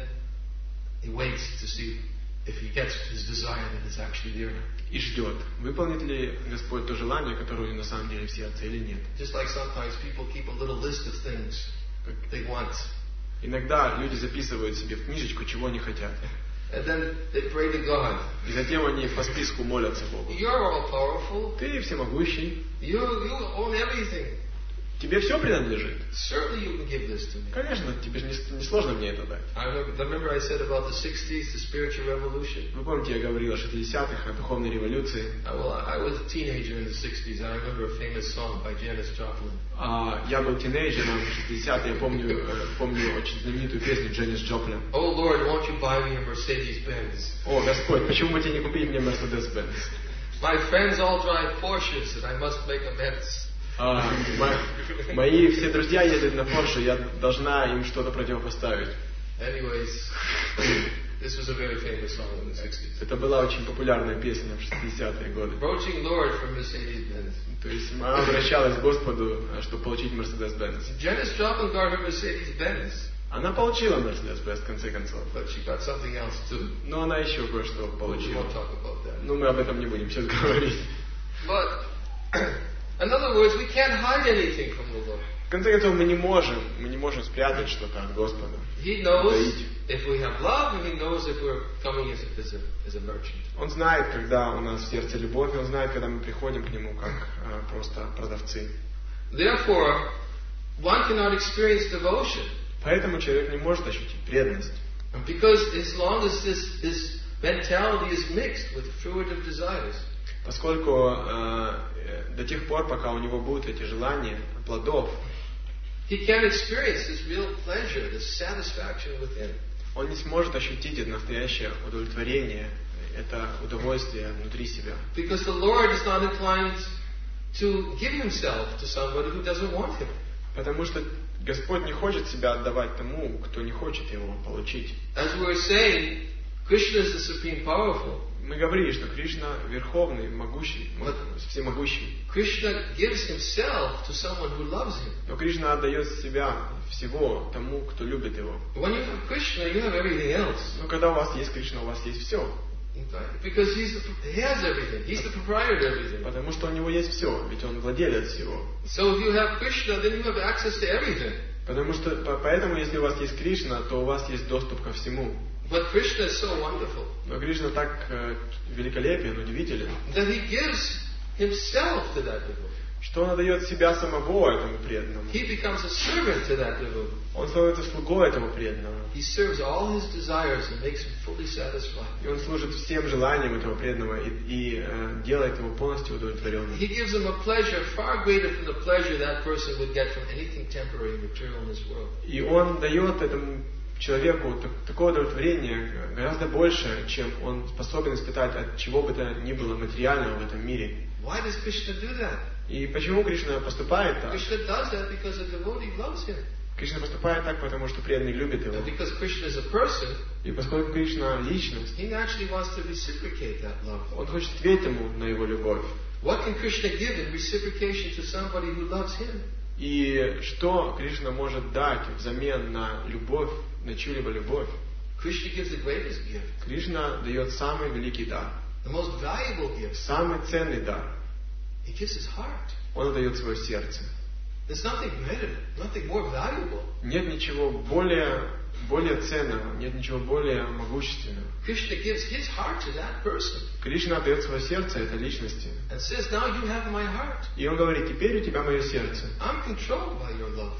he waits to see if he gets his desire that is actually there. И ждет, выполнит ли Господь то желание, которое на самом деле в сердце, или нет. Just like sometimes people keep a little list of things they want. Иногда люди записывают себе в книжечку, чего они хотят. And then they pray to God. И затем они по списку молятся Богу. You're all powerful. Ты всемогущий. You, you own everything. Тебе все принадлежит. Certainly you can give this to me. Конечно, тебе же не, не сложно мне это дать. I remember, remember I said about the sixties, the spiritual revolution. Вы помните, я говорил о шестидесятых, о духовной революции. Uh, well, I was a teenager in the sixties. I remember a famous song by Janis Joplin. Uh, я был тинейджером в шестидесятые, я помню, помню очень знаменитую песню Дженнис Джоплин. Oh Lord, won't you buy me a Mercedes-Benz? О, Господь, почему бы тебе не купить мне Mercedes-Benz? My friends all drive Porsches, and I must make amends. Uh, мои, мои все друзья ездят на Porsche, я должна им что-то противопоставить. Anyways, this was a very famous song in the sixties. Это была очень популярная песня в шестидесятые годы. Approaching Lord for Mercedes-Benz. То есть она обращалась к Господу, чтобы получить Mercedes-Benz. Janis Joplin got her Mercedes-Benz. Она получила Mercedes-Benz в конце концов. But she got something else too. Но она еще кое-что получила. We won't talk about that. Но мы об этом не будем сейчас говорить. But in other words, we can't hide anything from the Lord. конце концов, мы не можем, мы не можем спрятать что-то от Господа. He knows if we have love, and He knows if we're coming as a, as a, as a merchant. Он знает, когда у нас в сердце любовь, и Он знает, когда мы приходим к Нему как э, просто продавцы. Therefore, one cannot experience devotion. Поэтому человек не может ощутить преданность. Because as long as this, this mentality is mixed with fruitive desires, Поскольку э, до тех пор, пока у него будут эти желания плодов, he can't experience this real pleasure, this satisfaction within. Он не сможет ощутить это настоящее удовлетворение, это удовольствие внутри себя. Because the Lord is not inclined to give Himself to somebody who doesn't want Him. Потому что Господь не хочет себя отдавать тому, кто не хочет его получить. As we were saying, Krishna is the supreme powerful. Мы говорили, что Кришна верховный, могущий, всемогущий. Krishna gives Himself to someone who loves Him. Но Кришна отдает себя всего тому, кто любит его. When you have Krishna, you have everything else. Но когда у вас есть Кришна, у вас есть все. Because he's the, he has everything. He's the proprietor of everything. Потому что у него есть все, ведь он владелец всего. So if you have Krishna, then you have access to everything. Потому что, поэтому, если у вас есть Кришна, то у вас есть доступ ко всему. But Krishna is so wonderful. Но Кришна так э, великолепен, удивителен, that he gives himself to that devotee. Что он отдает себя самого этому преданному. He becomes a servant to that devotee. Он становится слугой этому преданному. He serves all his desires and makes him fully satisfied. И он служит всем желаниям этого преданного и, и э, делает его полностью удовлетворенным. He gives him a pleasure far greater than the pleasure that person would get from anything temporary and material in this world. И он дает этому человеку так, такое удовлетворение гораздо больше, чем он способен испытать от чего бы то ни было материального в этом мире. Why does Krishna do that? И почему Кришна поступает так? Krishna does that because the devotee loves him. Кришна поступает так, потому что преданный любит его. And because Krishna is a person, И поскольку Кришна личность, he naturally wants to reciprocate that love. он хочет ответить ему на его любовь. What can Krishna give in reciprocation to somebody who loves him? И что Кришна может дать взамен на любовь, на чью-либо любовь? Krishna gives the greatest gift, Кришна дает самый великий дар, the most valuable gift. самый ценный дар. He gives his heart. Он отдает свое сердце. There's nothing greater, nothing more valuable. Нет ничего более, более ценного, нет ничего более могущественного. Krishna gives his heart to that person Кришна отдает свое сердце этой личности. and says, now you have my heart. И он говорит, теперь у тебя мое сердце. I'm controlled by your love.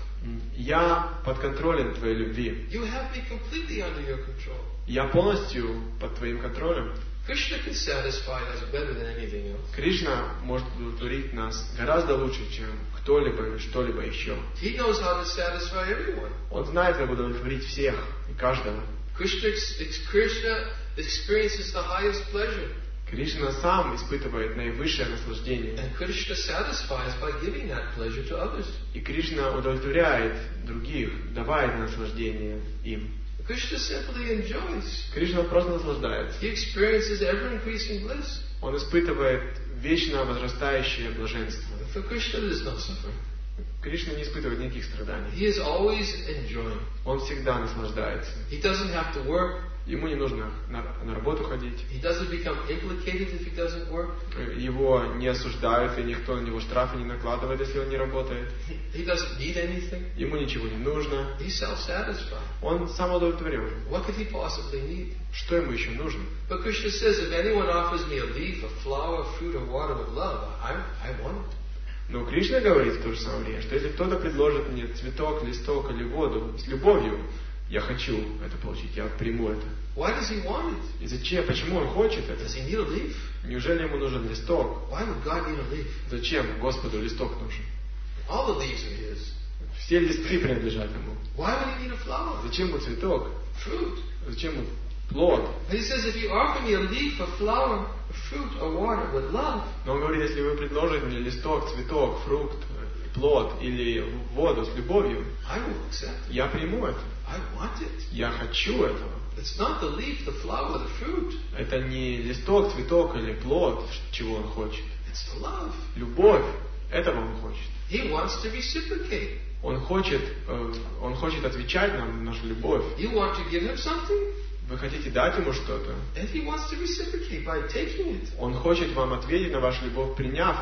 Я подконтролен твоей любви. You have me completely under your control. Я полностью под твоим контролем. Krishna can satisfy us better than anything else. Кришна может удовлетворить нас гораздо лучше, чем кто-либо или что-либо еще. He knows how to satisfy everyone. Он знает, как удовлетворить всех и каждого. Krishna, ex- Krishna experiences the highest pleasure. Кришна сам испытывает наивысшее наслаждение. And Krishna satisfies by giving that pleasure to others. И Кришна удовлетворяет других, давая наслаждение им. Krishna simply enjoys. Кришна просто наслаждается. He experiences ever-increasing bliss. Он испытывает вечно возрастающее блаженство. For Krishna, there's no suffering. Кришна не испытывает никаких страданий. He is always enjoying. Он всегда наслаждается. He doesn't have to work. Ему не нужно на, на работу ходить. He doesn't become implicated if he doesn't work. Его не осуждают, и никто на него штрафы не накладывает, если он не работает. He doesn't need anything. Ему ничего не нужно. He's self-satisfied. Он самоудовлетворен. What could he possibly need? Что ему еще нужно? But Krishna says, if anyone offers me a leaf, a flower, fruit, or water with love, I, I want it. Но Кришна говорит в то же самое время, что если кто-то предложит мне цветок, листок или воду с любовью, я хочу это получить, я приму это. Why does he want it? И зачем? Почему он хочет это? Does he need a leaf? Неужели ему нужен листок? Why would God need a leaf? Зачем Господу листок нужен? All the leaves are his. Все листы принадлежат ему. Why would he need a flower? Зачем ему цветок? Fruit. Зачем ему плод? And he says, if you offer me a leaf, a flower, a fruit, or water with love, Но он говорит, если вы предложите мне листок, цветок, фрукт, плод или воду с любовью, I will accept it. я приму это. I want it. Я хочу этого. It's not the leaf, the flower, the fruit. Это не листок, цветок или плод, чего он хочет. It's the love. Любовь. Этого он хочет. He wants to reciprocate. Он хочет, э, он хочет отвечать нам на нашу любовь. You want to give him something, Вы хотите дать ему что-то. and he wants to reciprocate by taking it. Он хочет вам ответить на вашу любовь, приняв это.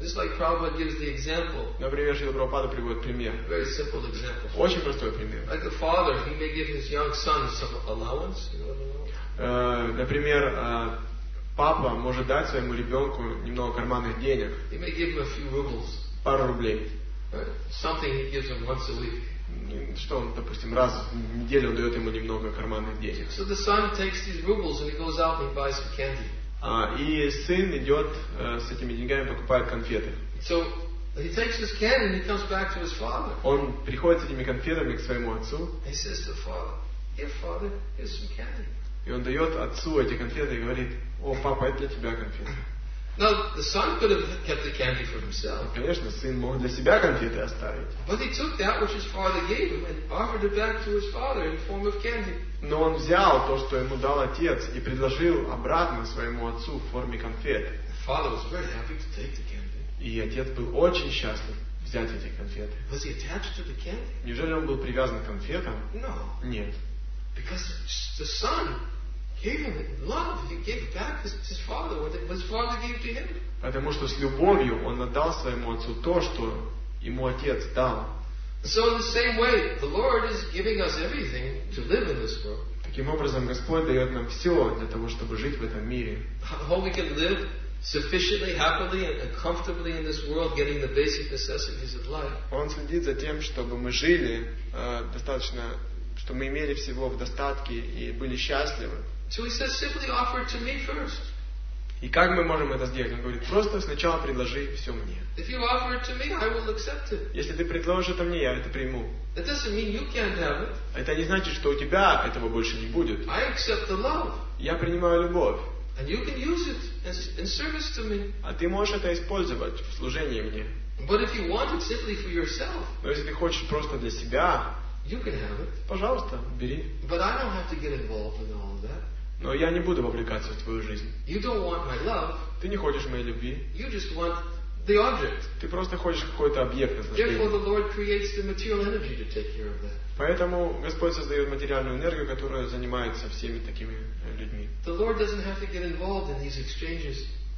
Just like Prabhupada gives the example. Например, Шрила Прабхупада приводит пример. Very simple example. Очень простой пример. Like a father, he may give his young son some allowance. You know what allowance? Э, Например, э, папа может дать своему ребенку немного карманных денег. He may give him a few rubles. Пару рублей. Right? Something he gives him once a week. Что он, допустим, раз в неделю он дает ему немного карманных денег. So the son takes these rubles and he goes out and he buys some candy. А, и сын идет э, с этими деньгами, покупает конфеты. So he takes his candy and he comes back to his father. Он приходит с этими конфетами к своему отцу. He says to the father, "Here, father, here's some candy." И он дает отцу эти конфеты и говорит: о, папа, это для тебя конфеты. Now the son could have kept the candy for himself. Конечно, сын мог для себя конфеты оставить. But he took that which his father gave him and offered it back to his father in the form of candy. Но он взял то, что ему дал отец, и предложил обратно своему отцу в форме конфет. The father was very happy to take the candy. И отец был очень счастлив взять эти конфеты. Was he attached to the candy? Неужели он был привязан к конфетам? No. Нет. Because the son gave him love. He gave back his, his father what his father gave to him. Потому что с любовью он отдал своему отцу то, что ему отец дал. So in the same way, the Lord is giving us everything to live in this world. Таким образом, Господь дает нам все для того, чтобы жить в этом мире. How we can live sufficiently, happily, and comfortably in this world, getting the basic necessities of life. Он следит за тем, чтобы мы жили э, достаточно, чтобы мы имели всего в достатке и были счастливы. So he says, simply offer it to me first. И как мы можем это сделать? Он говорит: просто сначала предложи все мне. If you offer it to me, I will accept it. Если ты предложишь это мне, я это приму. That doesn't mean you can't have it. Это не значит, что у тебя этого больше не будет. I accept the love. Я принимаю любовь. And you can use it as, in service to me. А ты можешь это использовать в служении мне. But if you want it simply for yourself, Но если ты хочешь просто для себя, you can have it. пожалуйста, бери. But I don't have to get involved in all of that. Но я не буду вовлекаться в твою жизнь. You don't want my love. Ты не хочешь моей любви. You just want the object. Ты просто хочешь какой-то объект наслаждения. Therefore, the Lord creates the material energy to take care of that. Поэтому Господь создает материальную энергию, которая занимается всеми такими людьми. The Lord doesn't have to get involved in these exchanges.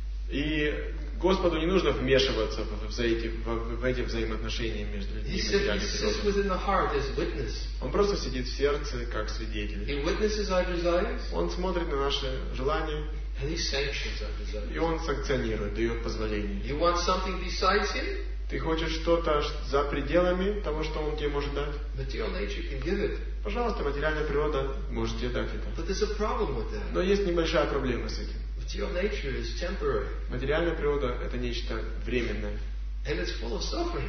И Господу не нужно вмешиваться в, в, эти, в, в эти взаимоотношения между людьми. He simply sits within the heart as witness. Он просто сидит в сердце как свидетель. He witnesses our desires. Он смотрит на наши желания. And he sanctions our desires. И он санкционирует, дает позволение. You want something besides him? Ты хочешь что-то за пределами того, что он тебе может дать? Material nature can give it. Пожалуйста, материальная природа может тебе дать это. But there's a problem with that. Но есть небольшая проблема с этим. Material nature is temporary. Материальная природа – это нечто временное. And it's full of suffering.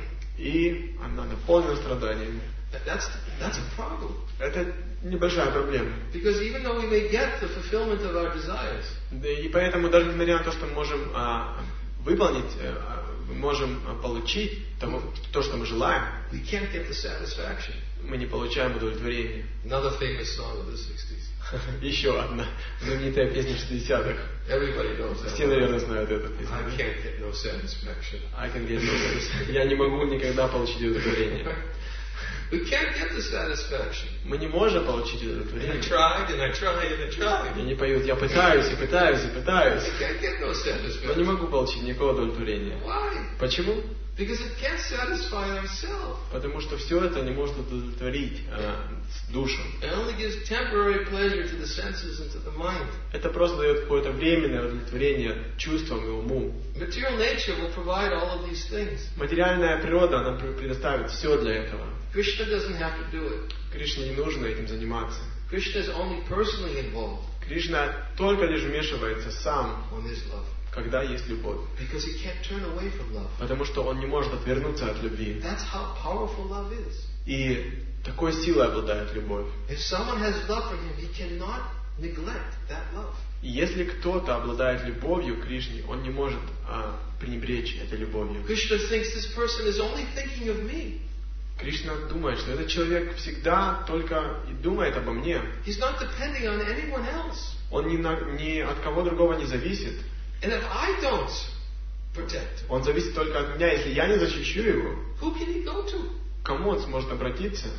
И она наполнена страданиями. That's, that's a problem. Это небольшая проблема. Because even though we may get the fulfillment of our desires, Да, и поэтому даже несмотря на то, что мы можем а, выполнить, а, можем а, получить того, то, что мы желаем, we can't get the satisfaction. мы не получаем удовлетворения. Another famous song of the sixties. Еще одна знаменитая песня шестидесятых. Everybody knows that. Все, наверное, знают эту песню. I can't get no satisfaction. I can get no satisfaction. Я не могу никогда получить удовлетворение. We can't get the satisfaction. Мы не можем получить And I удовлетворение. tried and I tried and I tried. Они поют: я пытаюсь и пытаюсь и пытаюсь, I can't get no но не satisfaction. могу получить никакого удовлетворения. Why? Почему? Because it can't satisfy ourselves. Потому что все это не может удовлетворить э, душу. It only gives temporary pleasure to the senses and to the mind. Это просто дает какое-то временное удовлетворение чувствам и уму. Material nature will provide all of these things. Материальная природа, она предоставит все для этого. Krishna doesn't have to do it. Кришне не нужно этим заниматься. Krishna is only personally involved Кришна только лишь вмешивается сам, on his love. когда есть любовь. Because he can't turn away from love. Потому что он не может отвернуться от любви. That's how powerful love is. И такой силой обладает любовь. If someone has love for him, he cannot neglect that love. И если кто-то обладает любовью к Кришне, он не может а, пренебречь этой любовью. Krishna thinks this person is only thinking of me. Кришна думает, что этот человек всегда только и думает обо мне. He's not depending on anyone else. Он ни, на, ни от кого другого не зависит. And if I don't protect him, Он зависит только от меня. Если я не защищу его, who can he go to? к кому он сможет обратиться?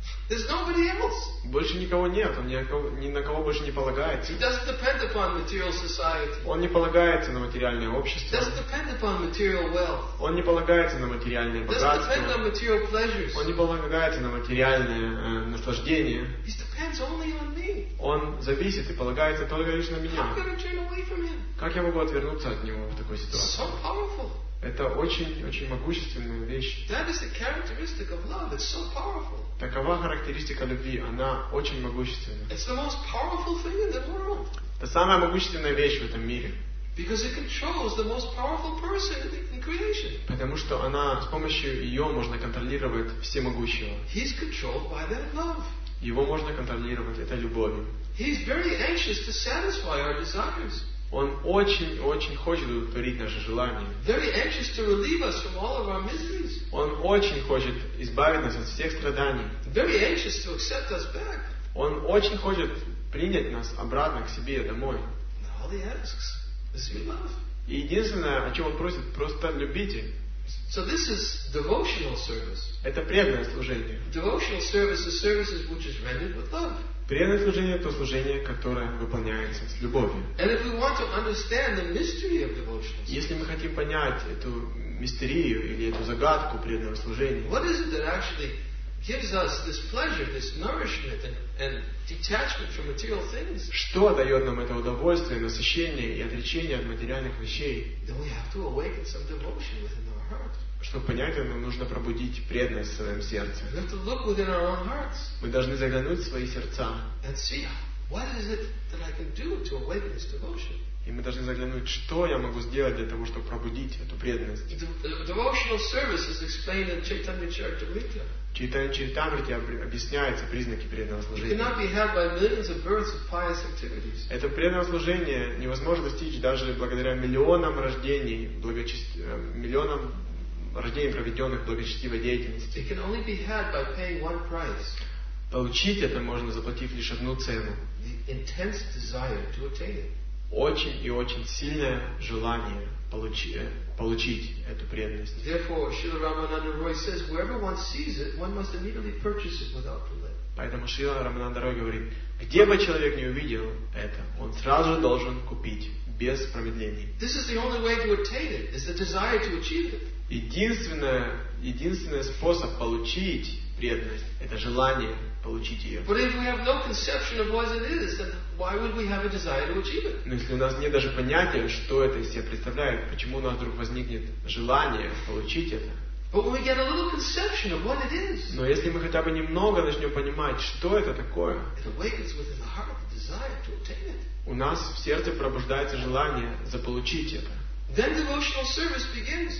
There's nobody else. Больше никого нет, он ни на кого, ни на кого больше не полагается. He doesn't depend upon material society. Он не полагается на материальное He общество. doesn't depend upon material wealth. Он не полагается на материальное He doesn't depend богатство. on material pleasures. Он не полагается на материальное э, наслаждение. He depends only on me. Он зависит и полагается только лишь на How меня. can I turn away from him? Как я могу отвернуться от него в такой ситуации? So powerful. Это очень, очень могущественная вещь. That is the characteristic of love. It's so powerful. Такова характеристика любви. Она очень могущественна. It's the most powerful thing in the world. Это самая могущественная вещь в этом мире. Because it controls the most powerful person in creation. Потому что она, с помощью ее можно контролировать всемогущего. He's controlled by that love. Его можно контролировать этой любовью. He's very anxious to satisfy our desires. Он очень-очень хочет удовлетворить наши желания. Very anxious to relieve us from all of our miseries. Он очень хочет избавить нас от всех страданий. Very anxious to accept us back. Он очень хочет принять нас обратно к себе домой. And all he asks is your love. И единственное, о чем он просит, просто любите. So this is devotional service. Это преданное служение. Devotional service is services which is rendered with love. Преданное служение – это служение, которое выполняется с любовью. And if we want to understand the mystery of devotional service, Если мы хотим понять эту мистерию или эту загадку преданного служения, what is it that actually gives us this pleasure, this nourishment, and, and detachment from material things? что дает нам это удовольствие, насыщение и отречение от материальных вещей? Then we have to awaken some devotion within our heart. Чтобы понять это, нам нужно пробудить преданность в своем сердце. We have to look within our own hearts Мы должны заглянуть в свои сердца. and see what is it that I can do to awaken this devotion. И мы должны заглянуть, что я могу сделать для того, чтобы пробудить эту преданность. The, the devotional service is explained in Chaitanya Charitamrita. В Чайтанья Чаритамрите объясняются признаки преданного It служения. cannot be had by millions of births of pious activities. Это преданное служение невозможно достичь даже благодаря миллионам рождений, благочест... миллионам рождений, проведенных в благочестивой деятельности. It can only be had by paying one price, Получить это можно, заплатив лишь одну цену. the intense desire to attain it. Очень и очень сильное желание получи... получить эту преданность. Therefore, Srila Ramananda Roy says, wherever one sees it, one must immediately purchase it without delay. Поэтому Шрила Рамананда Рой говорит, где бы человек не увидел это, он сразу же должен купить, без промедлений. This is the only way to attain it, is the desire to achieve it. Единственное, единственный способ получить преданность – это желание получить ее. But if we have no conception of what it is, then why would we have a desire to achieve it? Но если у нас нет даже понятия, что это из себя представляет, почему у нас вдруг возникнет желание получить это? But when we get a little conception of what it is, Но если мы хотя бы немного начнем понимать, что это такое, it awakens within the heart the desire to obtain it. у нас в сердце пробуждается желание заполучить это. Then devotional service begins.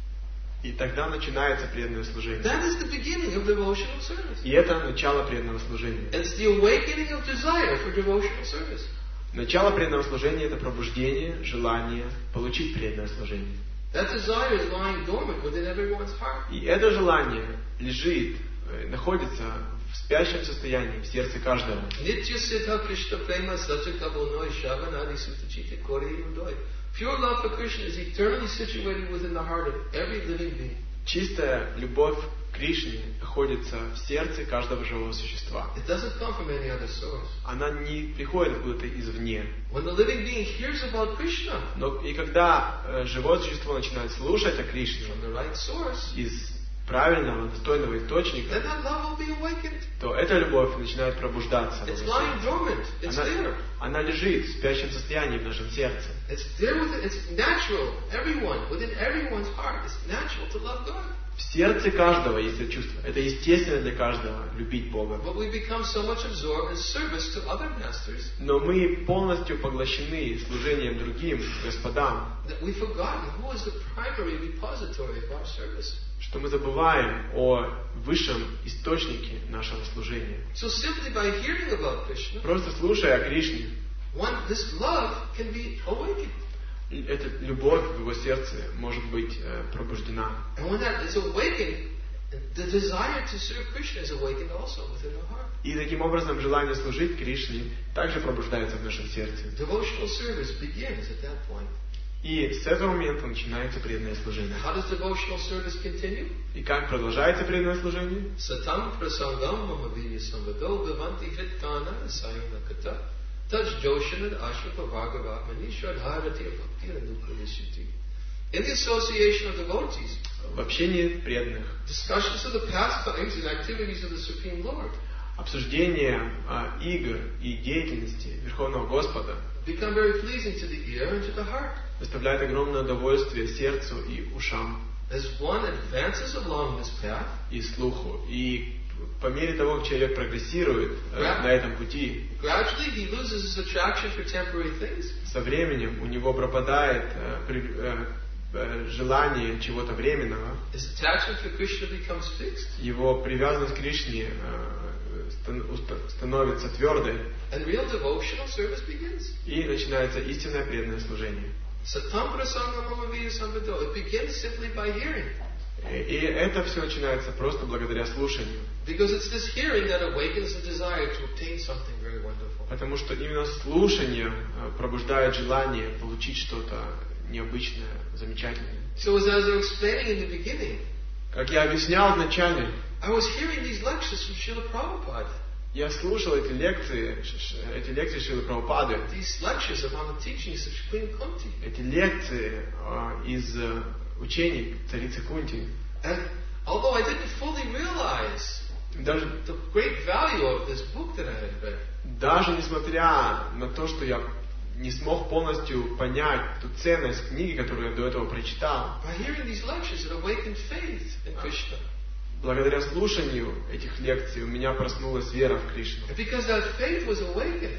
И тогда начинается преданное служение. That is the beginning of devotional service. И это начало преданного служения. It's the awakening of desire for devotional service. Начало преданного служения – это пробуждение, желание получить преданное служение. That desire is lying dormant within everyone's heart. И это желание лежит, э, находится в спящем состоянии в сердце каждого. Nitya Siddha Krishna Prema Sajakabunoi Shavanadi Sutachita Kori Udoi. Pure love for Krishna is eternally situated within the heart of every living being. Чистая любовь к Кришне находится в сердце каждого живого существа. It doesn't come from any other source. Она не приходит откуда-то извне. When the living being hears about Krishna Но и когда э, живое существо начинает слушать о Кришне from the right source, из правильного, достойного источника, then that love will be awakened. то эта любовь начинает пробуждаться. в It's нашем lying сердце. dormant. It's Она, there. она лежит в спящем состоянии в нашем сердце. It's there within, it's natural. Everyone, within everyone's heart, it's natural to love God. В сердце каждого есть это чувство. Это естественно для каждого любить Бога. But we become so much absorbed in service to other masters Но мы полностью поглощены служением другим господам, that we've forgotten who is the primary repository of our service. что мы забываем о высшем источнике нашего служения. So simply by hearing about Krishna, Просто слушая о Кришне, one, this love can be awakened. эта любовь в его сердце может быть э, пробуждена. And when that is awakened, the desire to serve Krishna is awakened also within our heart. И таким образом желание служить Кришне также пробуждается в нашем сердце. Devotional service begins at that point. И с этого момента начинается преданное служение. How does devotional service continue? И как продолжается преданное служение? Satam prasangam mama viya samvado bhavanti vrittana sayana kata taj joshanad ashapa bhagavat manishwar dharati bhakti anukriyasiti. In the association of devotees, В общении преданных, discussions of the pastimes and activities of the Supreme Lord обсуждение а, игр и деятельности Верховного Господа become very pleasing to the ear and to the heart. доставляет огромное удовольствие сердцу и ушам, As one advances along this path, и слуху. И по мере того, как человек прогрессирует э, Yeah. на этом пути, gradually he loses his attraction for temporary things. со временем у него пропадает э, при- э, э, желание чего-то временного, His attachment for Krishna becomes fixed. его привязанность к Кришне э, стан- уста- становится твердой, And real devotional service begins. и начинается истинное преданное служение. Satam prasangam mama viya samvado. It begins simply by hearing. И, и это все начинается просто благодаря слушанию. Because it's this hearing that awakens the desire to obtain something very wonderful. Потому что именно слушание э, пробуждает желание получить что-то необычное, замечательное. So as I was explaining in the beginning, Как я объяснял вначале, I was hearing these lectures from Srila Prabhupada. я слушал эти лекции, ш- ш- эти лекции Шрилы Прабхупады, These lectures upon the teachings of Queen Kunti. эти лекции э, из э, учений царицы Кунти. And although I didn't fully realize Даже, the great value of this book that I had read, даже несмотря на то, что я не смог полностью понять ту ценность книги, которую я до этого прочитал, by hearing these lectures, it awakened faith in Krishna. благодаря слушанию этих лекций у меня проснулась вера в Кришну. And because that faith was awakened,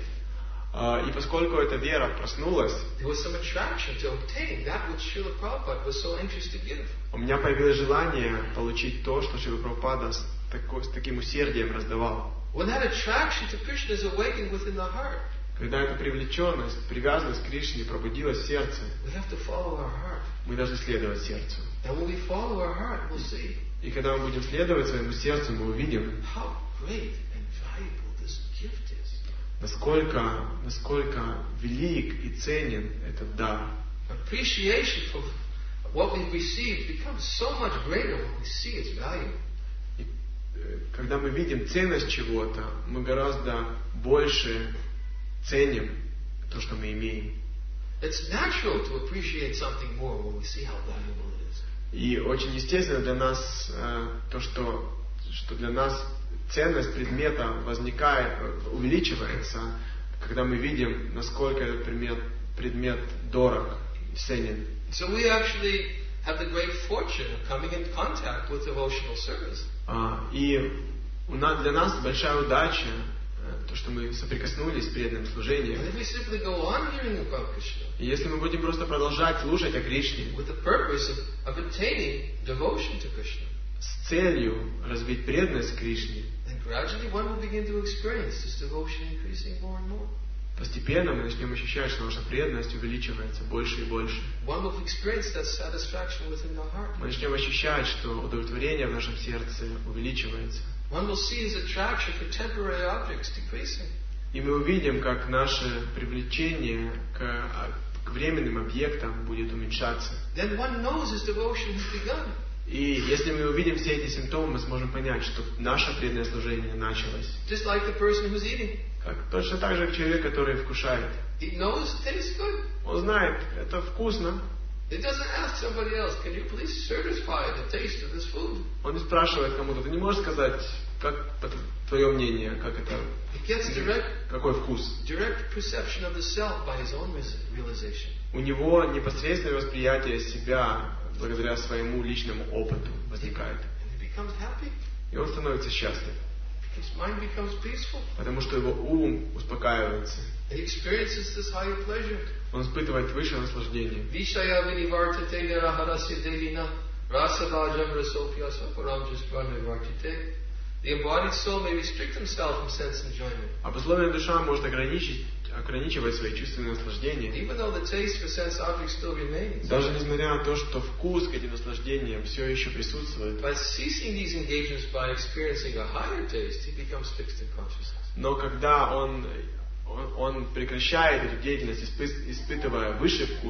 А, И поскольку эта вера проснулась, there was some attraction to obtain that which Srila Prabhupada was so anxious to give. у меня появилось желание получить то, что Шрила Прабхупада с, такой- с таким усердием раздавал. When that attraction to Krishna is awakened within the heart, Когда эта привлеченность, привязанность к Кришне пробудилась в сердце, we have to follow our heart. мы должны следовать сердцу. And when we follow our heart, we'll see И когда мы будем следовать своему сердцу, мы увидим, how great and valuable this gift is. насколько, насколько велик и ценен этот дар. Appreciation for what we've received becomes so much greater when we see its value. И, э, когда мы видим ценность чего-то, мы гораздо больше ценим то, что мы имеем. It's natural to appreciate something more when we see how valuable it is. И очень естественно для нас э, то, что, что для нас ценность предмета возникает, э, увеличивается, когда мы видим, насколько этот предмет, предмет дорог, ценен. So we actually have the great fortune of coming in contact with devotional service. А, и у нас, для нас большая удача, э, то, что мы соприкоснулись с преданным And служением. if we simply go on hearing about Krishna И если мы будем просто продолжать слушать о Кришне with the purpose of, of attaining devotion to Krishna, с целью развить преданность Кришне, then gradually one will begin to experience this devotion increasing more and more. постепенно мы начнем ощущать, что наша преданность увеличивается больше и больше. One will experience that satisfaction within the heart. Мы начнем ощущать, что удовлетворение в нашем сердце увеличивается. One will see his attraction for temporary objects decreasing. И мы увидим, как наше привлечение к, а, к временным объектам будет уменьшаться. Then one knows his devotion has begun. И если мы увидим все эти симптомы, мы сможем понять, что наше преданное служение началось. Just like the person who's eating. Как, точно так же, как человек, который вкушает. He knows it tastes good. Он знает, это вкусно. He doesn't ask somebody else, can you please certify the taste of this food? Он не спрашивает кому-то, ты не можешь сказать, как твое мнение, как это, He gets direct, какой вкус. direct perception of the self by his own realization. У него непосредственное восприятие себя благодаря своему личному опыту возникает. And he becomes happy. И он становится счастлив, His mind becomes peaceful. потому что его ум успокаивается. He experiences this higher pleasure. Он испытывает высшее наслаждение. Vishaya vinivartate niraharasya devina rasavajam rasopya saparam jasprana vartate. The embodied soul may restrict himself from sense enjoyment. Обусловленная душа может ограничить, ограничивать свои чувственные наслаждения, Even though the taste for sense objects still remains. даже несмотря на то, что вкус к этим наслаждениям все еще присутствует. By ceasing these engagements by experiencing a higher taste, he becomes fixed in consciousness. Но когда он, он, он прекращает эту деятельность, испы- испытывая высший вкус,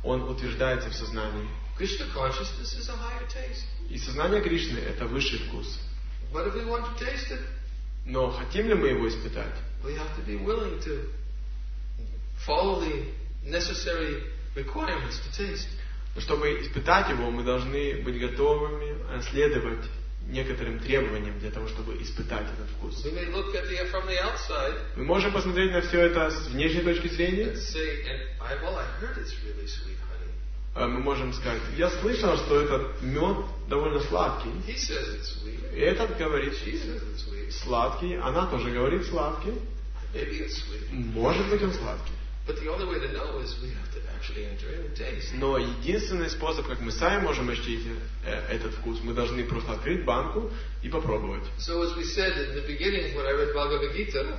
он утверждается в сознании. Krishna consciousness is a higher taste. И сознание Кришны – это высший вкус. But if we want to taste it, Но хотим ли мы его испытать? we have to be willing to follow the necessary requirements to taste. Но чтобы испытать его, мы должны быть готовыми следовать некоторым требованиям для того, чтобы испытать этот вкус. We may look at the, from the outside Мы можем посмотреть на все это с внешней точки зрения. and say, and I, well, I heard it's really sweet honey. Мы можем сказать, я слышал, что этот мед довольно сладкий. He says it's sweet. И этот говорит She says it's sweet. сладкий, она тоже говорит сладкий. Maybe it's sweet. Может быть, он сладкий. But the only way to know is we have to actually enter in and taste. Но единственный способ, как мы сами можем ощутить этот вкус, мы должны просто открыть банку и попробовать. So as we said in the beginning when I read Bhagavad Gita,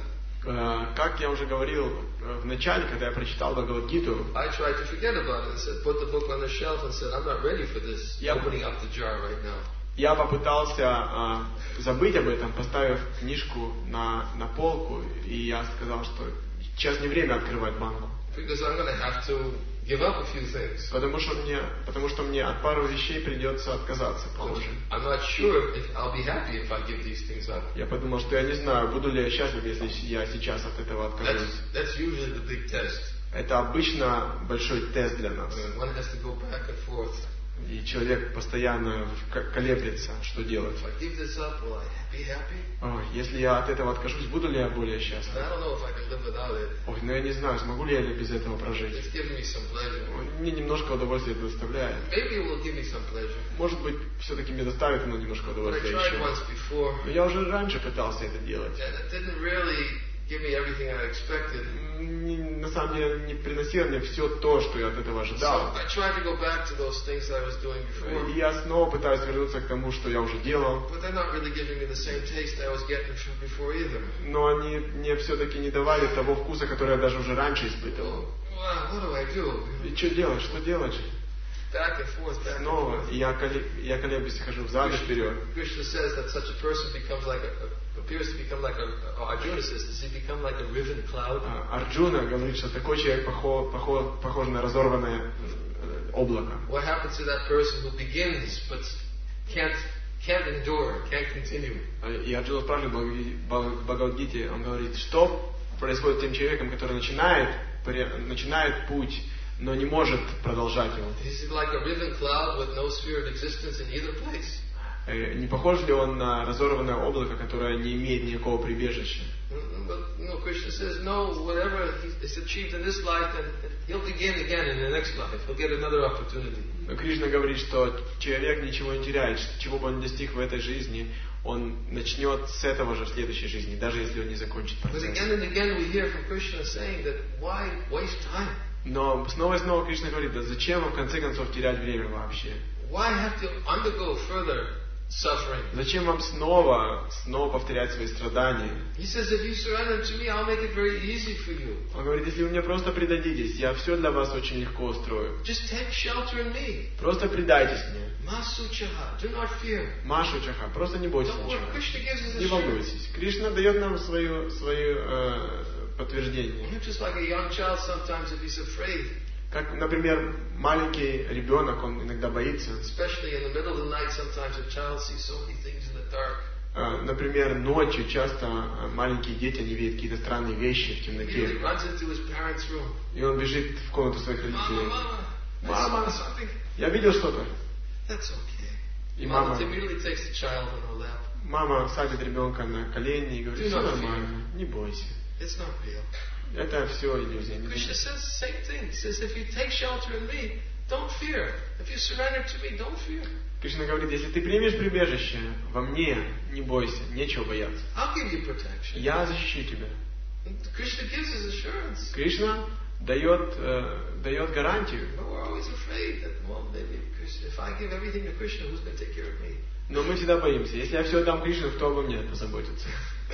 Как я уже говорил в начале, когда я прочитал Бхагавад-гиту, I tried to forget about it and said, put the book on the shelf and said, I'm not ready for this, Yeah. opening up the jar right now. я попытался а, забыть об этом, поставив книжку на, на полку, и я сказал, что сейчас не время открывать банку. Because I'm going to have to give up a few things. Потому что мне, потому что мне от пару вещей придется отказаться, положим. I'm not sure if I'll be happy if I give these things up. Я подумал, что я не знаю, буду ли я счастлив, если я сейчас от этого That's, откажусь. that's usually the big test. Это обычно большой тест для нас. Uh, One has to go back and forth. И человек постоянно к- колеблется, что делать. If I give this up, will I be happy? Ой, если я от этого откажусь, буду ли я более счастлив? And I don't know if I can live without it. Ой, ну я не знаю, смогу ли я без этого прожить. It's giving me some pleasure. Мне немножко удовольствия это доставляет. Maybe it will give me some pleasure. Может быть, все-таки мне доставит оно немножко But I удовольствия tried еще. once before, Но я уже раньше пытался это делать. and it didn't really give me everything I expected. Не- на самом деле не приносило мне все то, что я от этого So ожидал. I tried to go back to those things that I was doing before, И я снова пытаюсь вернуться к тому, что я уже делал. but they're not really giving me the same taste I was getting from before either. Но они мне все-таки не давали того вкуса, который я даже уже раньше испытывал. Wow, what do I do? И что делать? Что делать? Back and forth, back and Снова. forth. И я, коле- я колеблюсь, хожу взад и вперед. Krishna says that such a person becomes like a, appears to become like a, or Arjuna says, does he become like a riven cloud? А, Арджуна говорит, что такой человек похож, похож, похож на разорванное э, облако. What happens to that person who begins but can't can't endure, can't continue? И Арджуна спрашивает в Бхагав- в Бхагавад-гите, он говорит, что происходит с тем человеком, который начинает, пре- начинает путь, но не может продолжать его. Is it like a riven cloud with no sphere of existence in either place? Э, Не похож ли он на разорванное облако, которое не имеет никакого прибежища? Mm, But no, Krishna says no. Whatever is achieved in this life, then he'll begin again in the next life. He'll get another opportunity. Но Кришна говорит, что человек ничего не теряет, чего бы он не достиг в этой жизни, он начнет с этого же в следующей жизни, даже если он не закончит But процесс. again and again we hear from Krishna saying that why waste time? Но снова и снова Кришна говорит, да зачем вам в конце концов терять время вообще? Why have to undergo further suffering? Зачем вам снова, снова повторять свои страдания? He says, if you surrender to me, I'll make it very easy for you. Он говорит, если вы мне просто предадитесь, я все для вас очень легко устрою. Just take shelter in me. Просто предайтесь мне. Masuchaha, do not fear. Машу Чаха, просто не бойтесь Don't worry. ничего. Krishna gives us Не assurance. волнуйтесь. Кришна дает нам свое, свое э, подтверждение. You're just like a young child sometimes if he's afraid, Как, например, маленький ребенок, он иногда боится. especially in the middle of the night. Sometimes a child sees so many things in the dark. Э, Например, ночью часто э, маленькие дети, они видят какие-то странные вещи в He темноте. runs into his parents' room. И он бежит в комнату своих Mama, родителей. mama, I Мама, saw something. я видел что-то. That's okay. И Mama мама, immediately takes the child on her lap. мама садит ребенка на колени и говорит, Do все not нормально, не бойся. It's not real. Это все иллюзия. Krishna says the same thing. He says, if you take shelter in me, don't fear. If you surrender to me, don't fear. Кришна говорит, если ты примешь прибежище во мне, не бойся, нечего бояться. I'll give you protection. Я защищу тебя. And Krishna gives us assurance. Кришна дает, э, дает гарантию. But we're always afraid that, well, maybe Krishna, if I give everything to Krishna, who's going to take care of me? Но мы всегда боимся. Если я все отдам Кришне, кто обо мне позаботится?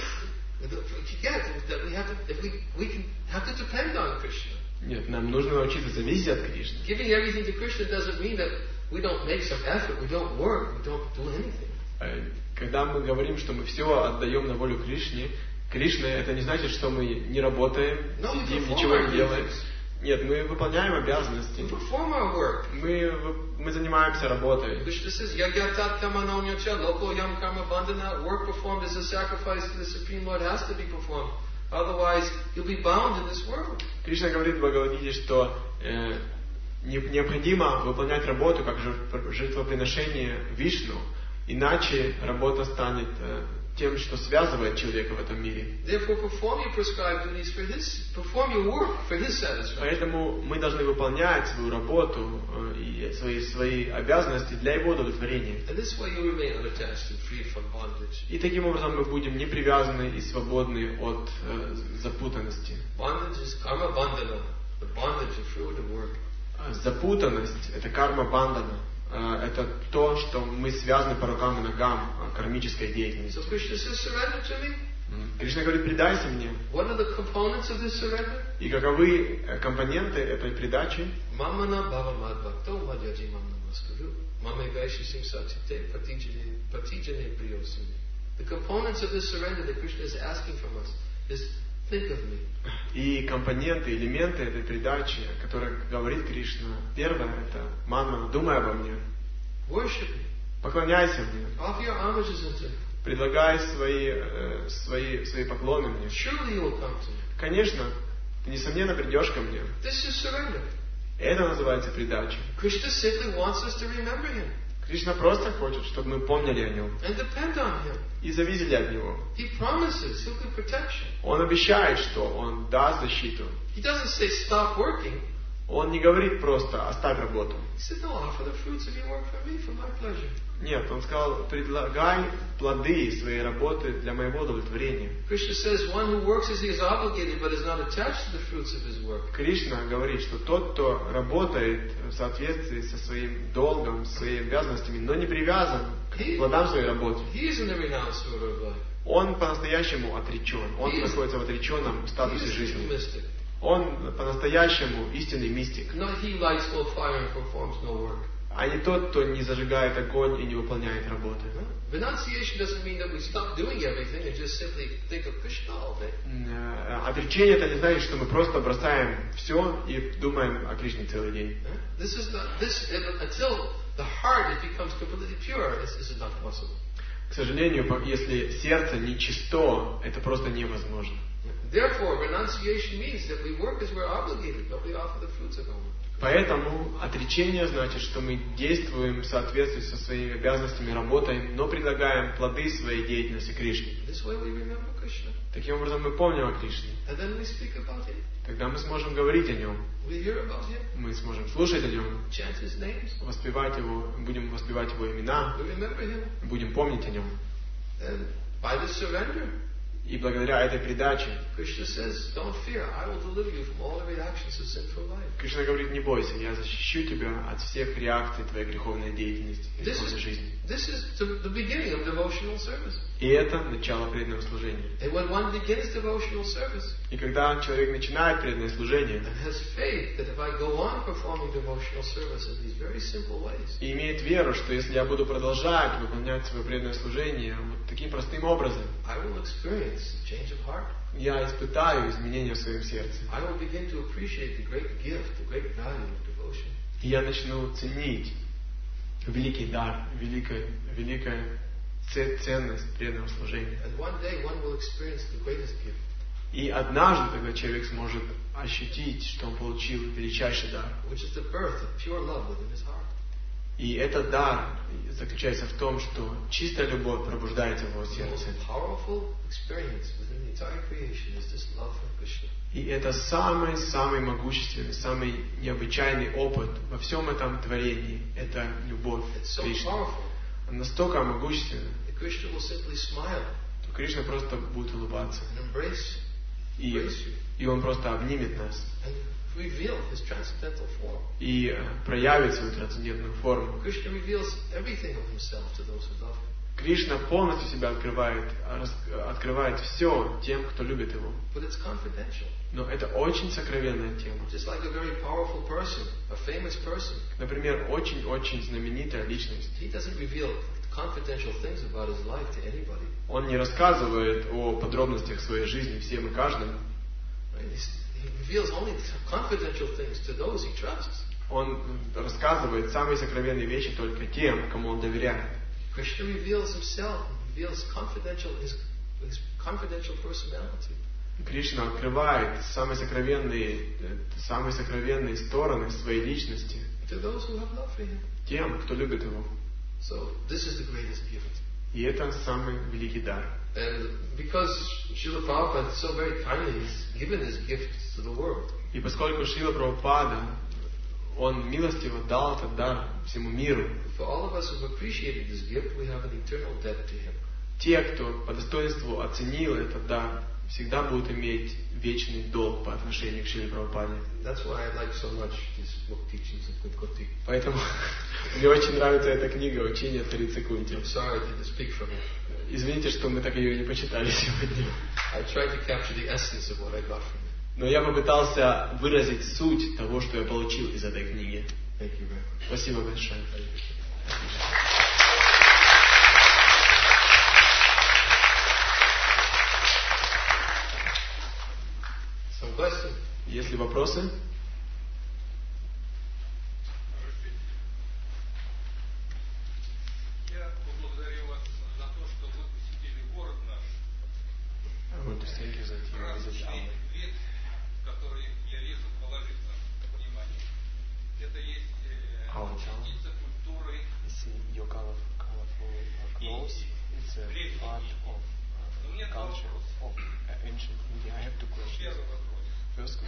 But the- Forget that we have to, if we, we can have to depend on Krishna. Нет, нам нужно научиться зависеть от Кришны. Giving everything to Krishna doesn't mean that we don't make some effort, we don't work, we don't do anything. Э, Когда мы говорим, что мы все отдаем на волю Кришне, Кришны, это не значит, что мы не работаем, No, we сидим, perform ничего our не делаем. duties. Нет, мы выполняем обязанности. We perform our work. Мы, мы занимаемся работой. Krishna says, Yagyatat kamanonyacha loko yam karma bandhana. Work performed as a sacrifice to the Supreme Lord has to be performed. Otherwise, you'll be bound in this world. Кришна говорит в Бхагавад-гите, что э, необходимо выполнять работу как жертвоприношение Вишну, иначе работа станет э, тем, что связывает человека в этом мире. Поэтому мы должны выполнять свою работу и свои, свои обязанности для его удовлетворения. И таким образом мы будем не привязаны и свободны от э, запутанности. Запутанность — это карма бандана. Это то, что мы связаны по рукам и ногам кармической деятельностью. So Krishna says, surrender to me. Кришна говорит, предайся мне. What are the components of this surrender? И каковы компоненты этой предачи? Mamana bhavamad bhakto madhyaji mamnamaskuru mame vaishyasim satyate patijane patijane priyosami. The components of this surrender that Krishna is asking from us is think of me. И компоненты, элементы этой предачи, которые говорит Кришна, первое — это манна, думай обо мне. Worship me. Поклоняйся мне. Offer your homages unto me. Предлагай свои, э, свои, свои поклоны мне. Surely you will come to me. Конечно, ты несомненно придешь ко мне. This is surrender. Это называется предача. Krishna simply wants us to remember him. Кришна просто хочет, чтобы мы помнили о нем. And depend on him. И зависели от него. He promises he'll give protection. Он обещает, что он даст защиту. He doesn't say stop working. Он не говорит просто оставь работу. He said, no, offer the fruits of your work for me, for my pleasure. Нет, он сказал, предлагай плоды своей работы для моего удовлетворения. Krishna says, one who works as he is obligated, but is not attached to the fruits of his work. Кришна говорит, что тот, кто работает в соответствии со своим долгом, своими обязанностями, но не привязан к плодам своей работы, he is in the renounced order of life. Он по-настоящему отречен. Он He находится в отреченном He статусе is жизни. the mystic. Он по-настоящему истинный мистик, Not he lights no fire and performs no work. а не тот, кто не зажигает огонь и не выполняет работы. Renunciation doesn't mean that we stop doing everything and just simply think of Krishna all day. Э, Отречение — это не значит, что мы просто бросаем все и думаем о Кришне целый день. This is not this until the heart it becomes completely pure. This, this is not possible. К сожалению, по- если сердце не чисто, это просто невозможно. Therefore, renunciation means that we work as we're obligated, but we offer the fruits of our work. Поэтому отречение значит, что мы действуем в соответствии со своими обязанностями, работаем, но предлагаем плоды своей деятельности Кришне. This way we remember Krishna, Таким образом мы помним о Кришне. and then we speak about Him. Тогда мы сможем говорить о нем, We hear about Him, мы сможем слушать о нем, chant His names, воспевать его, будем воспевать его имена, we remember Him, будем помнить о нем. and by this surrender, И благодаря этой предаче Krishna says, "Don't fear, I will deliver you from all the reactions of sinful life." Кришна говорит, не бойся, я защищу тебя от всех реакций твоей греховной деятельности, This греховной is, жизни. this is the, the beginning of devotional service. И это начало преданного служения. And when one begins devotional service И когда человек начинает преданное служение and has faith that if I go on performing devotional service in these very simple ways, и имеет веру, что если я буду продолжать выполнять свое преданное служение вот таким простым образом, I will experience a change of heart. я испытаю изменения в своем сердце. I will begin to appreciate the great gift, the great value of devotion. И я начну ценить великий дар, великая, великая ц- ценность преданного служения. And one day one will experience the greatest gift. И однажды тогда человек сможет ощутить, что он получил величайший дар. Which is the birth of pure love within his heart. И этот дар заключается в том, что чистая любовь пробуждается в его The сердце. most powerful experience within the entire creation is this love for Krishna. И это самый-самый могущественный, самый необычайный опыт во всем этом творении. Это любовь It's к so Кришне. powerful Она настолько могущественна, that Krishna will simply smile что Кришна просто будет улыбаться. and embrace, И, embrace you и Он просто обнимет нас. and reveal his transcendental form. И э, проявит свою трансцендентную форму. Krishna reveals everything of himself to those who love him. Кришна полностью себя открывает, рас- открывает все тем, кто любит Его. But it's confidential. Но это очень сокровенная тема. Just like a very powerful person, a famous person, Например, очень-очень знаменитая личность. he doesn't reveal confidential things about his life to anybody. Он не рассказывает о подробностях своей жизни всем и каждому. Right? He's- He reveals only confidential things to those he trusts. Он рассказывает самые сокровенные вещи только тем, кому он доверяет. Krishna reveals himself, reveals confidential his, his confidential personality. Кришна открывает самые сокровенные, самые сокровенные стороны своей личности To those who have love for him. тем, кто любит его. So this is the greatest gift. И это самый великий дар. And because Srila Prabhupada so very kindly has given this gift to the world. И поскольку Шрила Прабхупада, он милостиво дал этот дар всему миру, For all of us who have appreciated this gift, we have an eternal debt to him. те, кто по достоинству оценил этот дар, всегда будут иметь вечный долг по отношению к Шриле Прабхупаде. That's why I like so much these book teachings of Kunti. Поэтому мне очень нравится эта книга «Учение царицы Кунти». I'm sorry I didn't speak from it. Извините, что мы так ее не почитали сегодня. I tried to capture the essence of what I got from it. Но я попытался выразить суть того, что я получил из этой книги. Thank you very much. Спасибо большое. Some questions? Есть ли вопросы? Я поблагодарю вас за то, что вы посетили город наш. Красочный вид, который я вижу в положительном понимании. Это есть э, частица культуры и древней Индии. Но у меня два вопроса. Первый вопрос.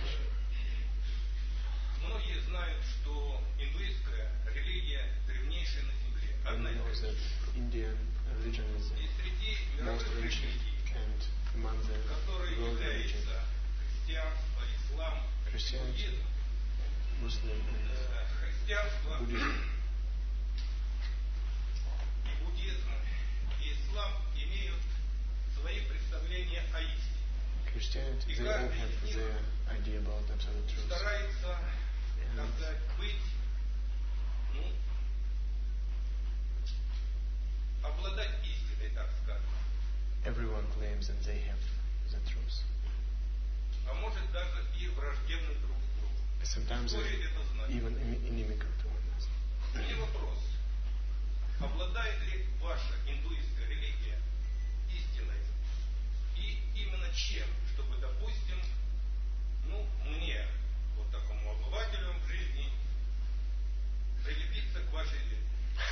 Многие знают, что индуистская религия древнейшая на земле. Одна из Indian religion is И среди the most мировых ancient религий, and among the которые world religions, являются христианство, ислам, Christianity, буддизм, Muslim and э, христианство Buddhism. и буддизм, и ислам имеют свои представления о истине. Christianity, they all have their idea about absolute truth. Старается, так сказать, быть, ну, обладать истиной, так скажем. Everyone claims that they have the truth. А может даже и враждебны друг другу. Sometimes История they're это знает. even inimical to one another. Мне вопрос. Обладает ли ваша индуистская религия истиной? И именно чем? Чтобы, допустим, ну, мне, вот такому обывателю в жизни, прилепиться к вашей вере.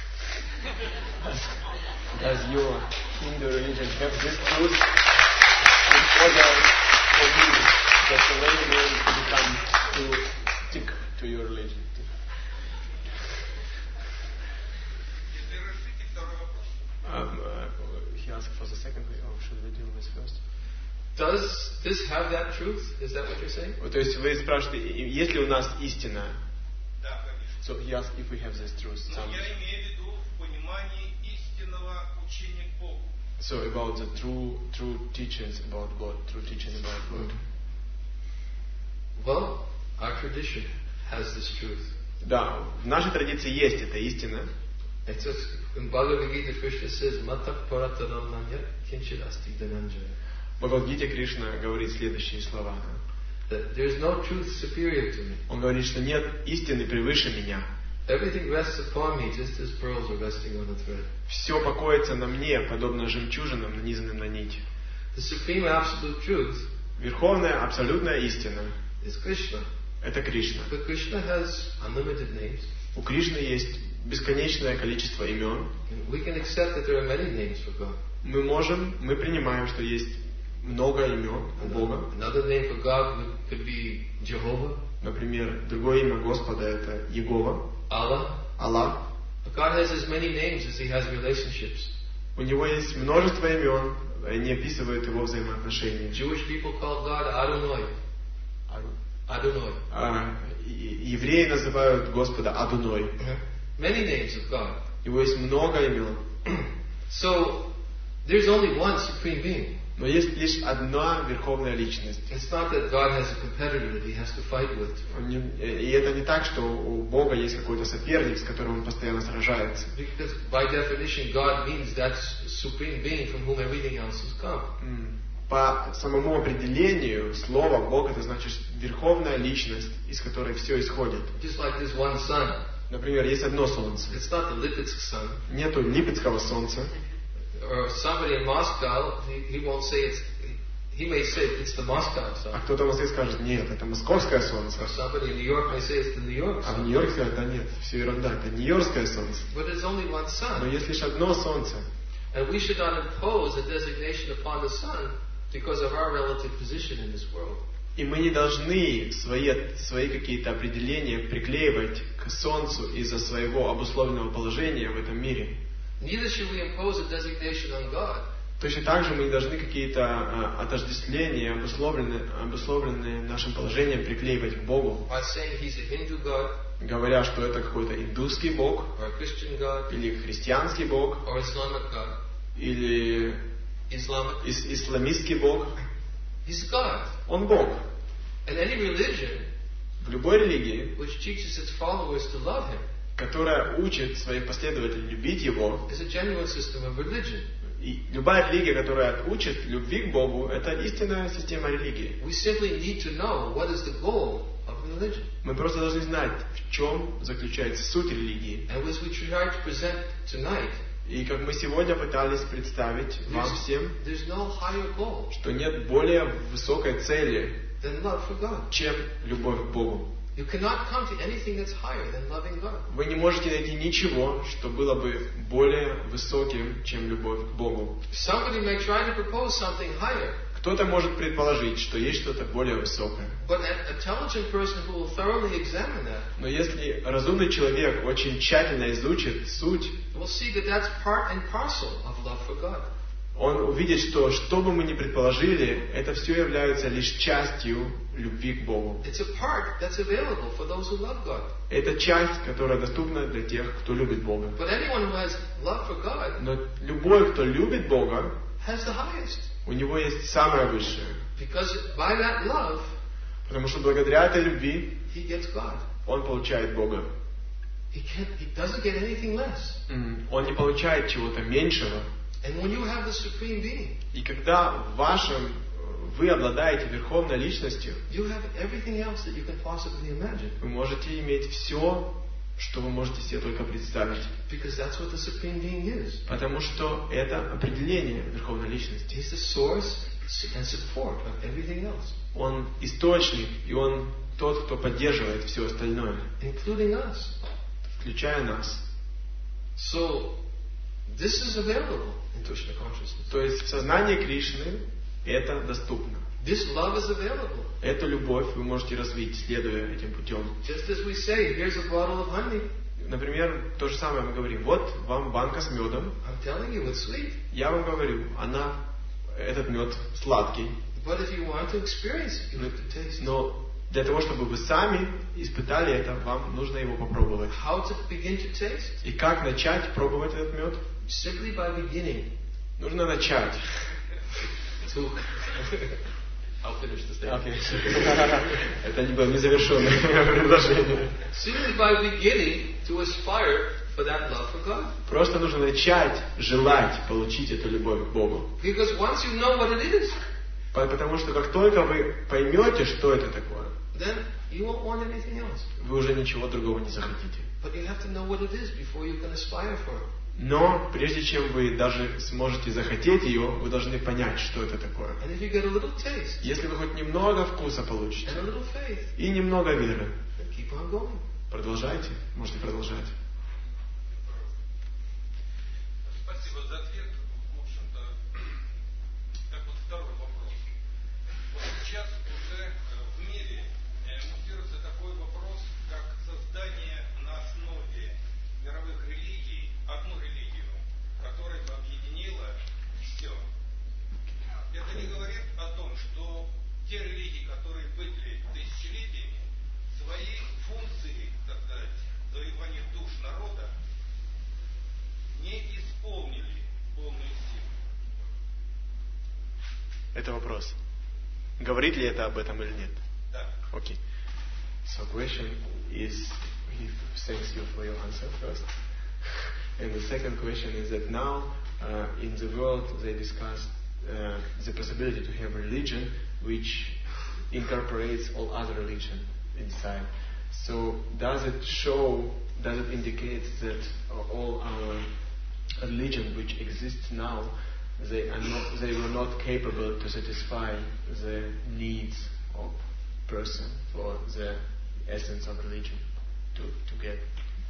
Does your Hindu religion have this truth in order for you that the way you to become to stick to your religion? Если разрешите второй вопрос. Um, uh, he asked for the second way, or should we deal with first? Does this have that truth? Is that what you're saying? Вот, то есть вы спрашиваете, и- есть ли у нас истина? Да, конечно. So he asked if we have this truth. Но Some, я имею в виду в понимании истинного учения к Богу. so about the true true teachings about God, true teaching about God. Well, our tradition has this truth. Да, в нашей традиции есть эта истина. It's just, in Bhagavad Gita, Krishna says, Matak parataram nanyat kinchit asti dhananjaya. В Бхагавад-гите Кришна говорит следующие слова. That there is no truth superior to me. Он говорит, что нет истины превыше меня. Everything rests upon me just as pearls are resting on a thread. Все покоится на мне, подобно жемчужинам, нанизанным на нить. The supreme absolute truth Верховная, абсолютная истина is Krishna. – это Кришна. But Krishna has unlimited names. У Кришны есть бесконечное количество имен. And we can accept that there are many names for God. Мы можем, мы принимаем, что есть много имен у Бога. Another name for God would, could be Jehovah, Например, другое имя Господа – это Егова, Allah. Аллах. But God has as many names as He has relationships. У Него есть множество имен, они описывают Его взаимоотношения. Jewish people call God Adonai. Adonai. А, и- евреи называют Господа Адуной. Many names of God. У Него есть много имен. So, there's only one supreme being. Но есть лишь одна верховная личность. It's not that God has a competitor that He has to fight with. Он не- И это не так, что у Бога есть какой-то соперник, с которым Он постоянно сражается. Because by definition, God means that supreme being from whom everything else has come. М. по самому определению слово Бог это значит верховная личность, из которой все исходит. Just like there's one sun. Например, есть одно солнце. It's not the Lipetsk sun. Нету Липецкого солнца. Or somebody in Moscow, he, he won't say it's, he may say it's the Moscow sun. А кто-то в Москве скажет, нет, это московское солнце. Or somebody in New York may say it's the New York А в sun. Нью-Йорке скажут, да нет, все ерунда, это нью-йоркское солнце. But there's only one Но sun. есть лишь одно солнце. And we should not impose a designation upon the sun because of our relative position in this world. И мы не должны свои, свои какие-то определения приклеивать к солнцу из-за своего обусловленного положения в этом мире. Neither should we impose a designation on God. Точно так же мы не должны какие-то а, отождествления, обусловленные, обусловленные нашим положением, приклеивать к Богу, By saying He's a Hindu God, говоря, что это какой-то индусский Бог, or a Christian God, или христианский Бог, or Islamic God. или Islamic. ис- исламистский Бог. He's God. Он Бог. And any religion В любой религии, which teaches its followers to love Him которая учит своих последователей любить Его, is a genuine system of religion. и любая религия, которая учит любви к Богу, это истинная система религии. We simply need to know what is the goal of religion. Мы просто должны знать, в чем заключается суть религии. And as we try to present tonight, И как мы сегодня пытались представить вам there's, всем, there's no higher goal что нет более высокой цели, than love for God. чем любовь к Богу. You cannot come to anything that's higher than loving God. Вы не можете найти ничего, что было бы более высоким, чем любовь к Богу. Somebody may try to propose something higher, Кто-то может предположить, что есть что-то более высокое. but an intelligent person who will thoroughly examine that Но если разумный человек очень тщательно изучит суть, will see that that's part and parcel of love for God. он увидит, что что бы мы ни предположили, это все является лишь частью любви к Богу. It's a part that's available for those who love God. Это часть, которая доступна для тех, кто любит Бога. But anyone who has love for God Но любой, кто любит Бога, has the highest. у него есть самое высшее. Because by that love, Потому что благодаря этой любви he gets God. он получает Бога. He can't, he doesn't get anything less. М, Он не получает чего-то меньшего. And when you have the Supreme Being, И когда в вашем вы обладаете верховной личностью, you have everything else that you can possibly imagine. вы можете иметь все, что вы можете себе только представить. Because that's what the Supreme Being is. Потому что это определение верховной личности. He's the source and support of everything else, Он источник, и он тот, кто поддерживает все остальное, including us. включая нас. So, this is available in Krishna consciousness. То есть в сознании Кришны это доступно. This love is available. Эту любовь вы можете развить, следуя этим путем. Just as we say, here's a bottle of honey. Например, то же самое мы говорим. Вот вам банка с медом. I'm telling you, it's sweet. Я вам говорю, она, этот мед сладкий. But if you want to experience it, you have to taste it. Но для того, чтобы вы сами испытали это, вам нужно его попробовать. How to begin to taste? И как начать пробовать этот мед? Simply by beginning Нужно начать. to... I'll finish the statement. Окей. Это не было незавершенное предложение. Simply by beginning to aspire for that love for God. Просто нужно начать желать получить эту любовь к Богу. Because once you know what it is, Потому что как только вы поймете, что это такое, then you won't want anything else. вы уже ничего другого не захотите. But you have to know what it is before you can aspire for it. Но прежде чем вы даже сможете захотеть ее, вы должны понять, что это такое. And if you get a little taste Если вы хоть немного вкуса получите and a little faith, и немного веры, then keep on going. продолжайте, можете продолжать. Спасибо за ответ. В общем-то, так вот второй вопрос. Вот сейчас уже э, в мире э, муссируется такой вопрос, как создание на основе мировых религий одну религию, которая бы объединила все. Это не говорит о том, что те религии, которые были тысячелетиями, свои функции, так сказать, завоевания душ народа не исполнили полную силу. Это вопрос. Говорит ли это об этом или нет? Да. Okay. So question is, he thanks you for your answer first. And the second question is that now uh, in the world they discuss uh, the possibility to have a religion which incorporates all other religion inside. So does it show, does it indicate that all our religion which exists now, they are not, they were not capable to satisfy the needs of person for the essence of religion to, to get?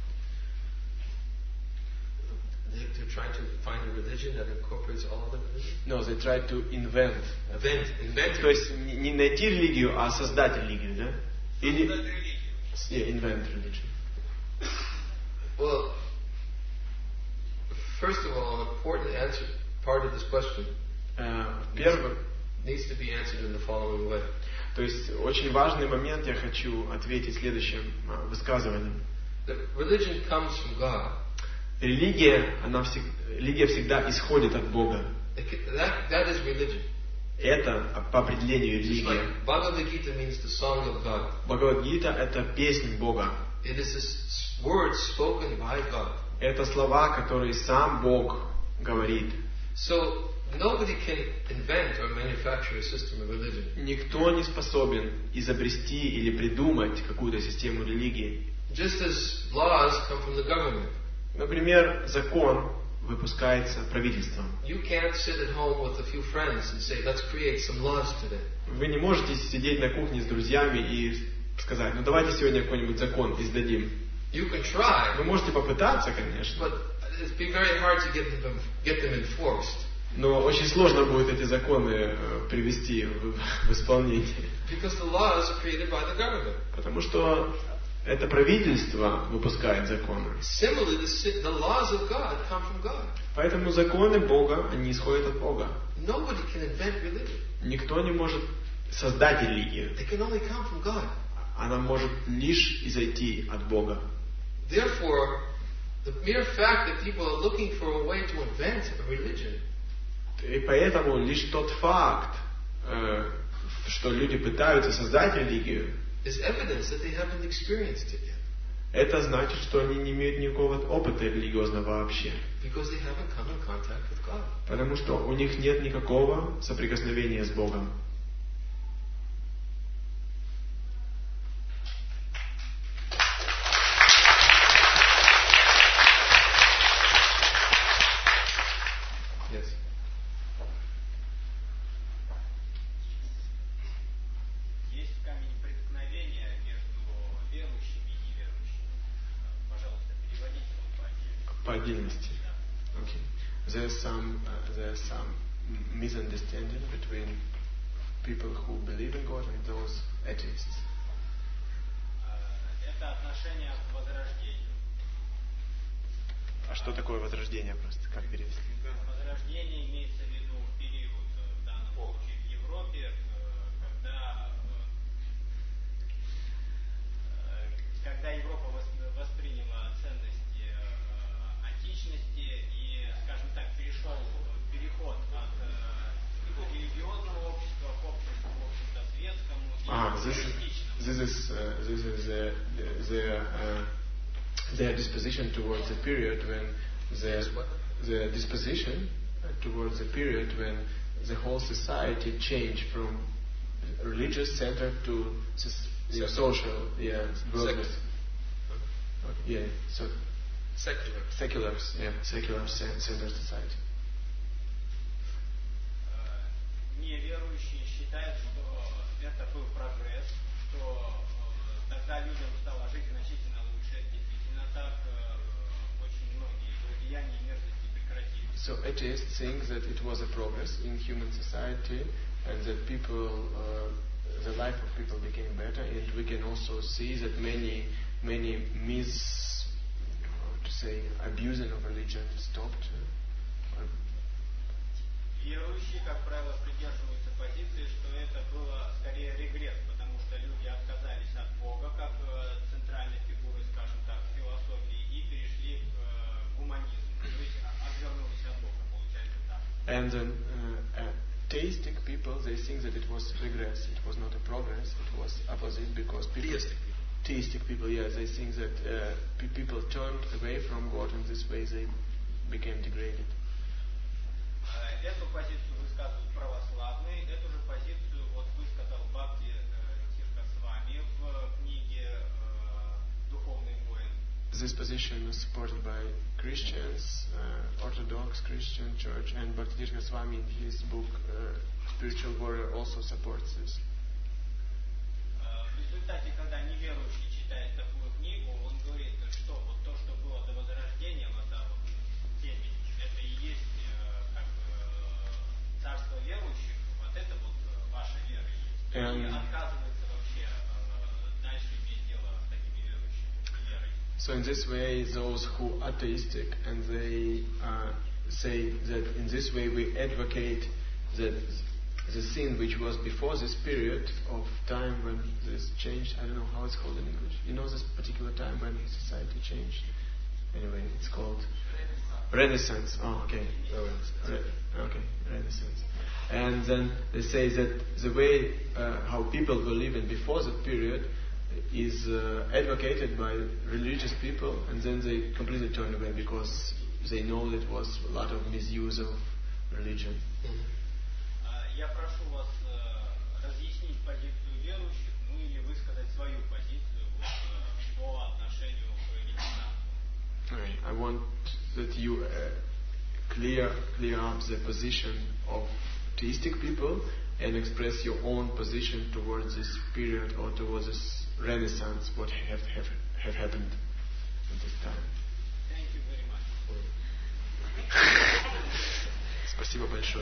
They, they're trying to find a religion that incorporates all other religions? No, they try to invent. Invent, invent. То есть не найти религию, а создать религию, да? Или yeah, invent religion. Well, first of all, an important answer, part of this question uh, Первый, needs to be answered in the following way. То есть очень важный момент я хочу ответить следующим uh, высказыванием. That religion comes from God. Религия, она всег, религия всегда исходит от Бога. That, that is religion. Это по определению Just религия. like Bhagavad Gita means the song of God. Бхагавад-гита — это песнь Бога. It is a word spoken by God. Это слова, которые сам Бог говорит. So nobody can invent or manufacture a system of religion. Никто не способен изобрести или придумать какую-то систему религии. Just as laws come from the government. Например, закон выпускается правительством. You can't sit at home with a few friends and say, let's create some laws today. Вы не можете сидеть на кухне с друзьями и сказать, ну давайте сегодня какой-нибудь закон издадим. You can try. Вы можете попытаться, конечно. But it'd be very hard to get them, get them enforced. Но очень сложно будет эти законы э, привести в, в исполнение. Because the laws are created by the government. Потому что это правительство выпускает законы. Similarly, the, the laws of God come from God. Поэтому законы Бога, они исходят от Бога. Nobody can invent religion. Никто не может создать религию. They can only come from God. Она может лишь изойти от Бога. Therefore, the mere fact that people are looking for a way to invent a religion, и поэтому лишь тот факт, э, что люди пытаются создать религию, is evidence that they haven't experienced it yet. Это значит, что они не имеют никакого опыта религиозного вообще. Because they haven't come in contact with God. Потому что у них нет никакого соприкосновения с Богом. По отдельности. Okay. There's some uh, there's some misunderstanding between people who believe in God and those atheists. Это отношение к возрождению. А что такое возрождение просто? Как перевести? Возрождение имеется в виду период, в данном случае в Европе, когда, когда Европа восприняла ценности античности и, скажем так, перешел переход от религиозного общества к обществу, в общем-то, светскому и ah, this, this is uh, this is the the uh, their disposition towards the period when the the disposition towards the period when the whole society changed from religious center to yeah, social, yeah, worldly, yeah, so secular, secular, yeah, secular center society. Неверующие считают, что это был прогресс, что тогда людям стало жить значительно лучше. Действительно так, очень многие злодеяния и мерзости прекратились. So atheists think that it was a progress in human society and that people, uh, the life of people became better, and we can also see that many, many mis, how to say, abusing of religion stopped. Верующие, как правило, придерживаются позиции, что это было скорее регресс, потому что люди отказались от Бога как центральной фигуры, скажем так, философии, и перешли к гуманизму, то есть отвернулись от Бога, получается так. And then uh, atheistic people, they think that it was regress, it was not a progress, it was opposite because people, theistic people, theistic people, yeah, they think that uh, pe- people turned away from God, and this way they became degraded. Эту позицию высказывают православные. Эту же позицию вот высказал Бхакти Тиртха Свами в книге «Духовный воин». This position is supported by Christians, uh, Orthodox Christian Church, and Bhaktivedanta Swami in his book uh, Spiritual Warrior also supports this. В результате, когда неверующий читает такую книгу, он говорит, что вот то, что было до возрождения, вот та вот темень, это и есть как бы царство верующих, вот это вот ваша вера есть. И отказывается вообще дальше иметь дело с такими верующими верой. So in this way, those who are atheistic and they uh, say that in this way we advocate that the sin which was before this period of time when this changed, I don't know how it's called in English. You know this particular time when society changed? Anyway, it's called Renaissance. Oh, okay. Re- okay, Renaissance. And then they say that the way uh, how people were living before that period is uh, advocated by religious people, and then they completely turn away because they know that was a lot of misuse of religion. Я прошу вас разъяснить позицию верующих, ну или высказать свою позицию вот, по отношению к ренессансу. I want that you uh, clear clear up the position of theistic people and express your own position towards this period or towards this Renaissance, what have have, have happened at this time. Thank you very much. Спасибо большое.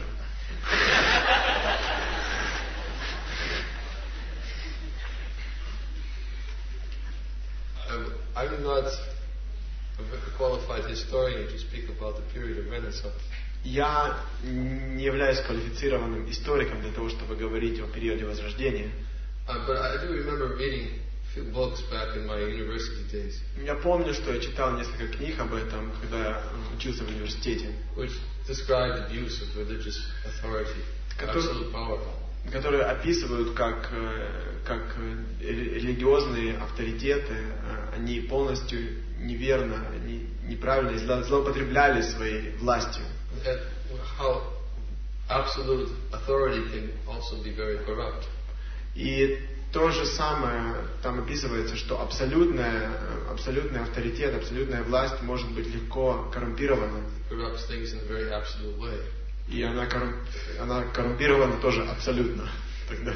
I'm, I'm not a qualified historian to speak about the period of Renaissance. Я не являюсь квалифицированным историком для того, чтобы говорить о периоде Возрождения. Uh, but I do remember reading a few books back in my university days. Я помню, что я читал несколько книг об этом, когда я учился в университете, Which described abuse of religious authority, absolute power. которые описывают, как, как религиозные авторитеты, они полностью неверно, они неправильно и злоупотребляли своей властью. And how absolute authority can also be very corrupt. И то же самое там описывается, что абсолютная, абсолютный авторитет, абсолютная власть может быть легко коррумпирована. Corrupts things in a very absolute way. И она, коррумп, она коррумпирована тоже абсолютно. Тогда.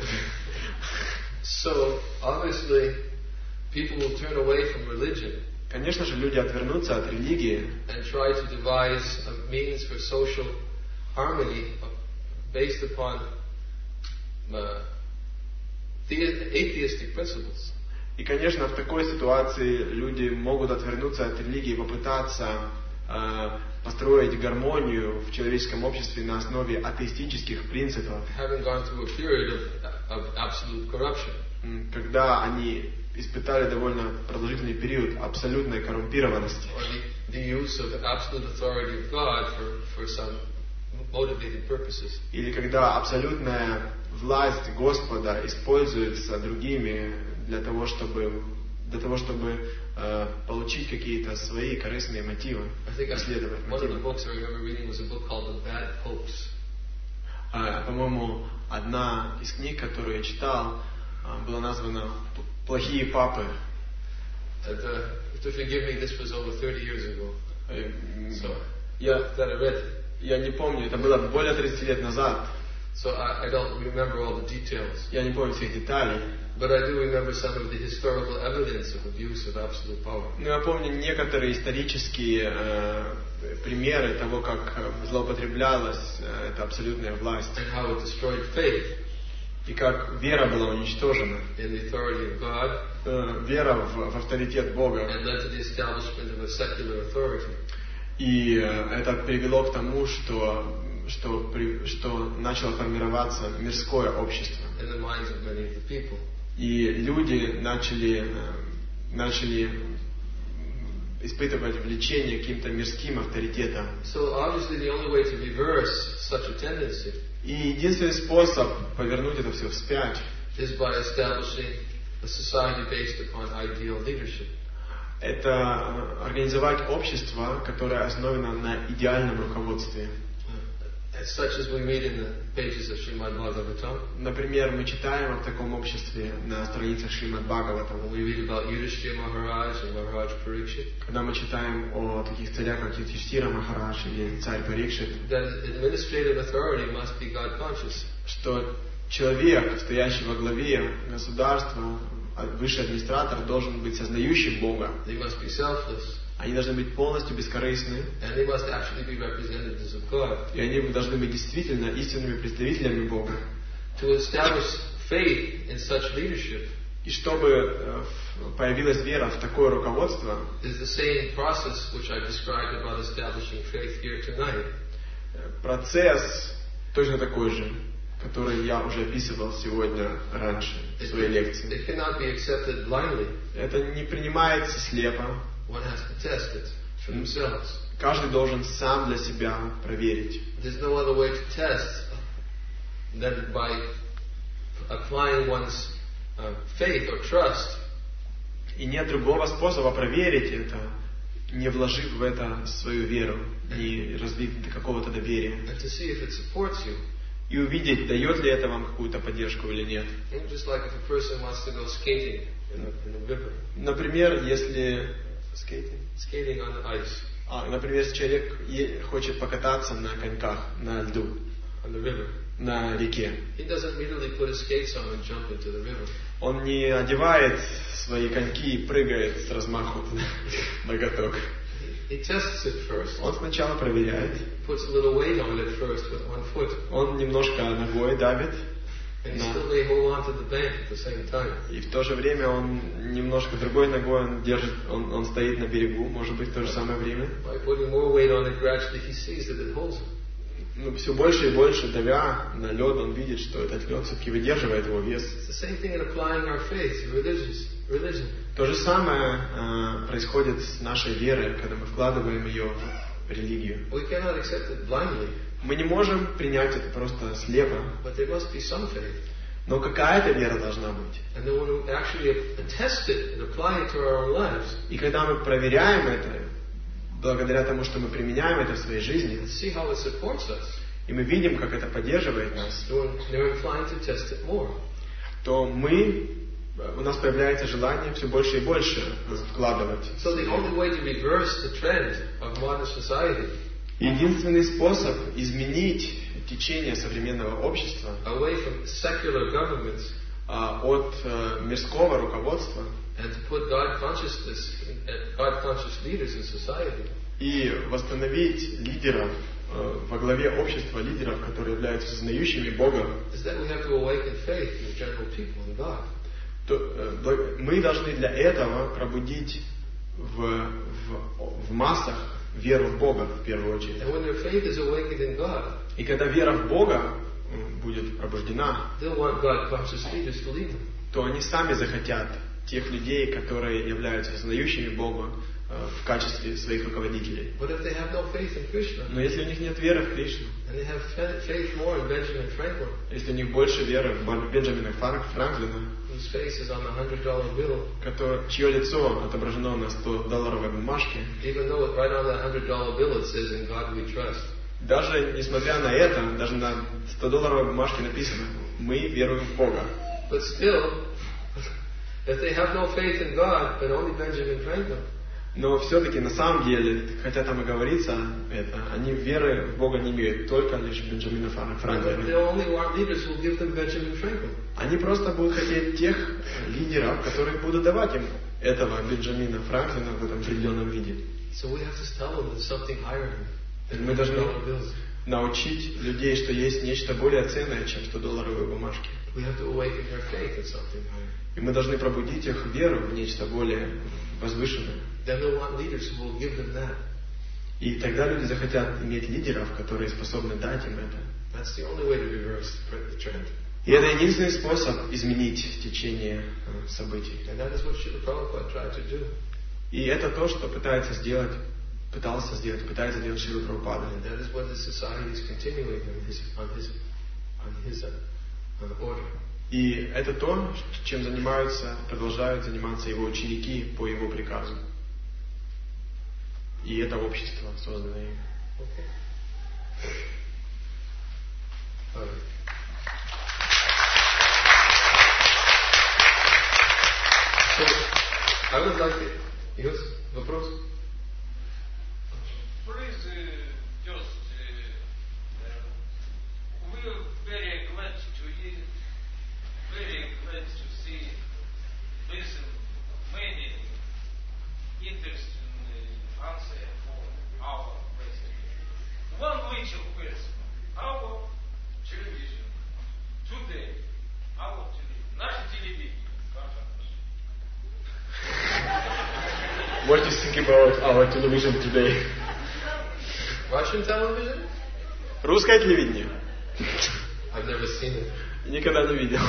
So obviously, people will turn away from religion. Конечно же, люди отвернутся от религии And try to devise a means for social harmony based upon uh, atheistic principles. И, конечно, в такой ситуации люди могут отвернуться от религии и попытаться э, построить гармонию в человеческом обществе на основе атеистических принципов, Having gone through a period of, of absolute corruption. когда они испытали довольно продолжительный период абсолютной коррумпированности. Or the, the use of the absolute authority of God for, for some motivated purposes. Или когда абсолютная власть Господа используется другими для того, чтобы, для того, чтобы э, получить какие-то свои корыстные мотивы, I think I, преследовать one of the мотивы. books I remember reading was a book called The Bad Popes. А, по-моему, одна из книг, которую я читал, была названа «Плохие папы». And, uh, to forgive me, this was over thirty years ago. So, Я, that I read. я не помню, это было более тридцати лет назад. So I, I don't remember all the details. Я не помню всех деталей. But I do remember some of the historical evidence of abuse of absolute power. Но я помню некоторые исторические э, примеры того, как злоупотреблялась э, эта абсолютная власть. And how it destroyed faith И как вера была уничтожена. in the authority of God. Э, вера в, в авторитет Бога. And led to the establishment of a secular authority. И э, это привело к тому, что, что, при, что начало формироваться мирское общество. In the minds of many of the people. И люди начали, начали испытывать влечение к каким-то мирским авторитетам. So obviously the only way to reverse such a tendency И единственный способ повернуть это все вспять is by establishing a society based upon ideal leadership. это организовать общество, которое основано на идеальном руководстве. such as we read in the pages of Srimad Bhagavatam. Например, мы читаем в таком обществе на страницах Шримад Бхагаватам. When we read about Yudhishthira Maharaj and Maharaj Parikshit. Когда мы читаем о таких царях, как Юдхиштира Махарадж или царь Парикшит, that administrative authority must be God conscious. Что человек, стоящий во главе государства, высший администратор, должен быть сознающим Бога. They must be selfless. Они должны быть полностью бескорыстны. And they must actually be representatives of God. И они должны быть действительно истинными представителями Бога. To establish faith in such leadership. И чтобы появилась вера в такое руководство, is the same process which I described about establishing faith here tonight. Процесс точно такой же, который я уже описывал сегодня раньше в своей лекции. It cannot be accepted blindly. Это не принимается слепо. One has to test it for themselves. Каждый должен сам для себя проверить. There's no other way to test than by applying one's uh, faith or trust. И нет другого способа проверить это, не вложив в это свою веру, не развив до какого-то доверия. And to see if it supports you. И увидеть, дает ли это вам какую-то поддержку или нет. Just like if a person wants to go skating in a, in a river. Например, если skating, skating on the ice. А, например, если человек хочет покататься на коньках на льду, on the river. На реке. He doesn't immediately put his skates on and jump into the river. Он не одевает свои коньки и прыгает с размаху на каток. He tests it first. Он сначала проверяет. Puts a little weight on it first with one foot. Он немножко ногой давит. And he still may hold on to the bank at the same time. И в то же время он немножко другой ногой он держит, он, он стоит на берегу, может быть, в то же самое время. By putting more weight on it, gradually he sees that it holds him. Ну, все больше и больше давя на лед, он видит, что этот лед все-таки выдерживает его вес. То же самое э, происходит с нашей верой, когда мы вкладываем ее в религию. Мы не можем принять это просто слепо. Но какая-то вера должна быть. И когда мы проверяем это, благодаря тому, что мы применяем это в своей жизни, и мы видим, как это поддерживает нас, то мы, у нас появляется желание все больше и больше вкладывать. Единственный способ изменить течение современного общества от мирского руководства и восстановить лидеров э, во главе общества, лидеров, которые являются сознающими Бога, то э, мы должны для этого пробудить в, в, в массах веру в Бога в первую очередь. God, и когда вера в Бога будет пробуждена, то они сами захотят тех людей, которые являются сознающими Бога э, в качестве своих руководителей. Krishna, Но если у них нет веры в Кришну, если у них больше веры в Бенджамина Франклина, который, чье лицо отображено на сто-долларовой бумажке, даже несмотря на это, даже на сто-долларовой бумажке написано: «Мы веруем в Бога». But still, if they have no faith in God, but only Benjamin Franklin. Но все-таки на самом деле, хотя там и говорится это, они веры в Бога не имеют, только лишь Бенджамина Франклина. Они просто будут хотеть тех лидеров, которые будут давать им этого Бенджамина Франклина в этом определенном виде. Мы должны научить людей, что есть нечто более ценное, чем сто-долларовые бумажки. И мы должны пробудить их веру в нечто более возвышенное. И тогда люди захотят иметь лидеров, которые способны дать им это. И это единственный способ изменить течение событий. И это то, что пытается сделать, пытался сделать, пытается сделать Шрила Прабхупада. И это то, чем занимаются, продолжают заниматься его ученики по его приказу. И это общество, созданное им. All right. So, I would like to... Yes? Вопрос? Please, uh, just, uh, uh, we're very glad to hear, very glad to see, listen, many interesting uh, answer for our question. One little question. Our television today, our television, наше телевидение, What do you think about our television today? Russian television? Русское телевидение? I've never seen it. Никогда не видел.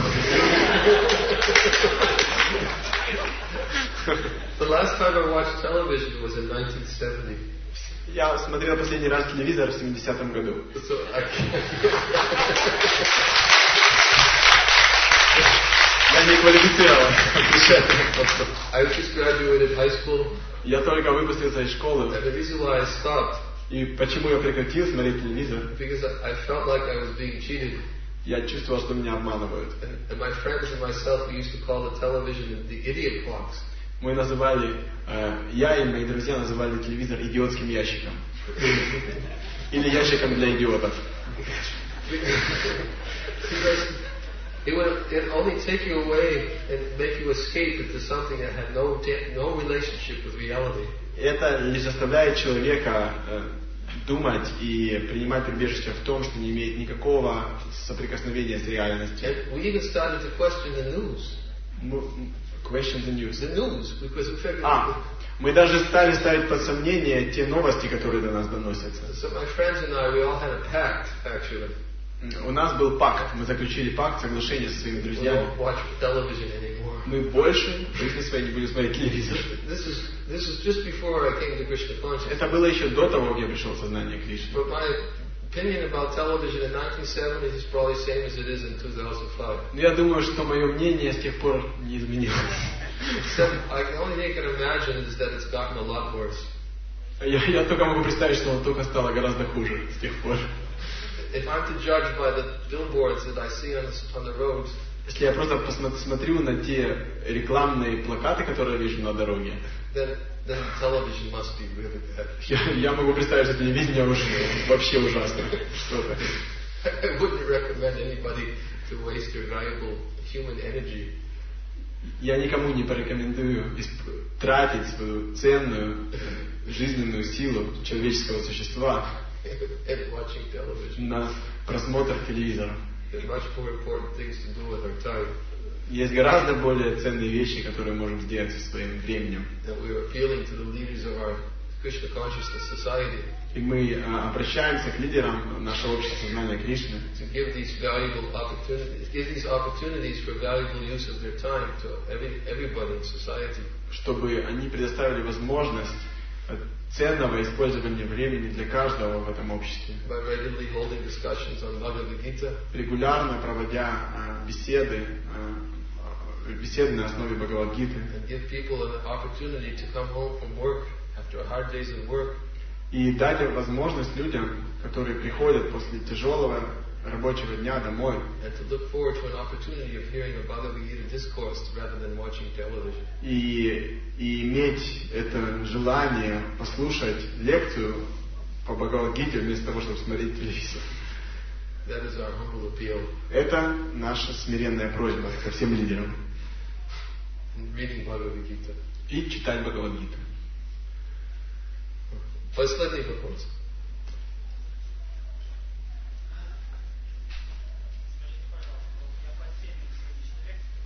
The last time I watched television was in nineteen seventy. Я смотрел последний раз телевизор в семидесятом году. So I Я не квалифицирован. I just graduated high school, Я только выпустился из школы. and the reason why I stopped, И почему я прекратил смотреть телевизор? because I I felt like I was being cheated. Я чувствовал, что меня обманывают. And, and my friends and myself, we used to call the television the idiot box. Мы называли, э, я и мои друзья называли телевизор идиотским ящиком. Или ящиком для идиотов. Because it would it only take you away and make you escape into something that had no no relationship with reality. Это лишь заставляет человека э, думать и принимать прибежище в том, что не имеет никакого соприкосновения с реальностью. And we even started to question the news. Question the news. The news, because we figured. А, мы даже стали ставить под сомнение те новости, которые до нас доносятся. So my friends and I, we all had a pact, actually. У нас был пакт, мы заключили пакт, соглашение со своими We друзьями. won't watch television anymore. Мы больше в жизни своей не будем смотреть телевизор. This is this is just before I came to Krishna consciousness. Это было еще до того, как я пришел в сознание Кришны. But my opinion about television in nineteen seventies is probably the same as it is in two thousand five. Но я думаю, что мое мнение с тех пор не изменилось. Except I can only thing I can imagine is that it's gotten a lot worse. Я, я только могу представить, что оно только стало гораздо хуже с тех пор. If I'm to judge by the billboards that I see on the, on the roads, Если я просто посмотрю на те рекламные плакаты, которые я вижу на дороге, then then television must be really bad. я, я могу представить, что телевидение уже вообще ужасно. Что-то. I wouldn't recommend anybody to waste their valuable human energy. Я никому не порекомендую исп- тратить свою ценную жизненную силу человеческого существа and watching television. на просмотр телевизора. There's much more important things to do with our time. Есть гораздо более ценные вещи, которые можем сделать со своим временем. And we're appealing to the leaders of our Krishna consciousness society И мы а, обращаемся к лидерам нашего общества сознания Кришны, to give these valuable opportunities, give these opportunities for valuable use of their time to every, everybody in society. чтобы они предоставили возможность э, ценного использования времени для каждого в этом обществе, By regularly holding discussions on Bhagavad Gita, регулярно проводя а, беседы, а, беседы на основе Бхагавад-гиты, and give people an opportunity to come home from work after a hard days of work и дать возможность людям, которые приходят после тяжелого рабочего дня домой, and to look forward to an opportunity of hearing a Bhagavad Gita discourse rather than watching television. и, и иметь это желание послушать лекцию по Бхагавад-гите вместо того, чтобы смотреть телевизор. That is our humble appeal. Это наша смиренная просьба ко всем лидерам. In reading Bhagavad Gita. И читать Бхагавад-гиту. Последний вопрос. Скажите, пожалуйста, вот я под теме сегодняшней лекции.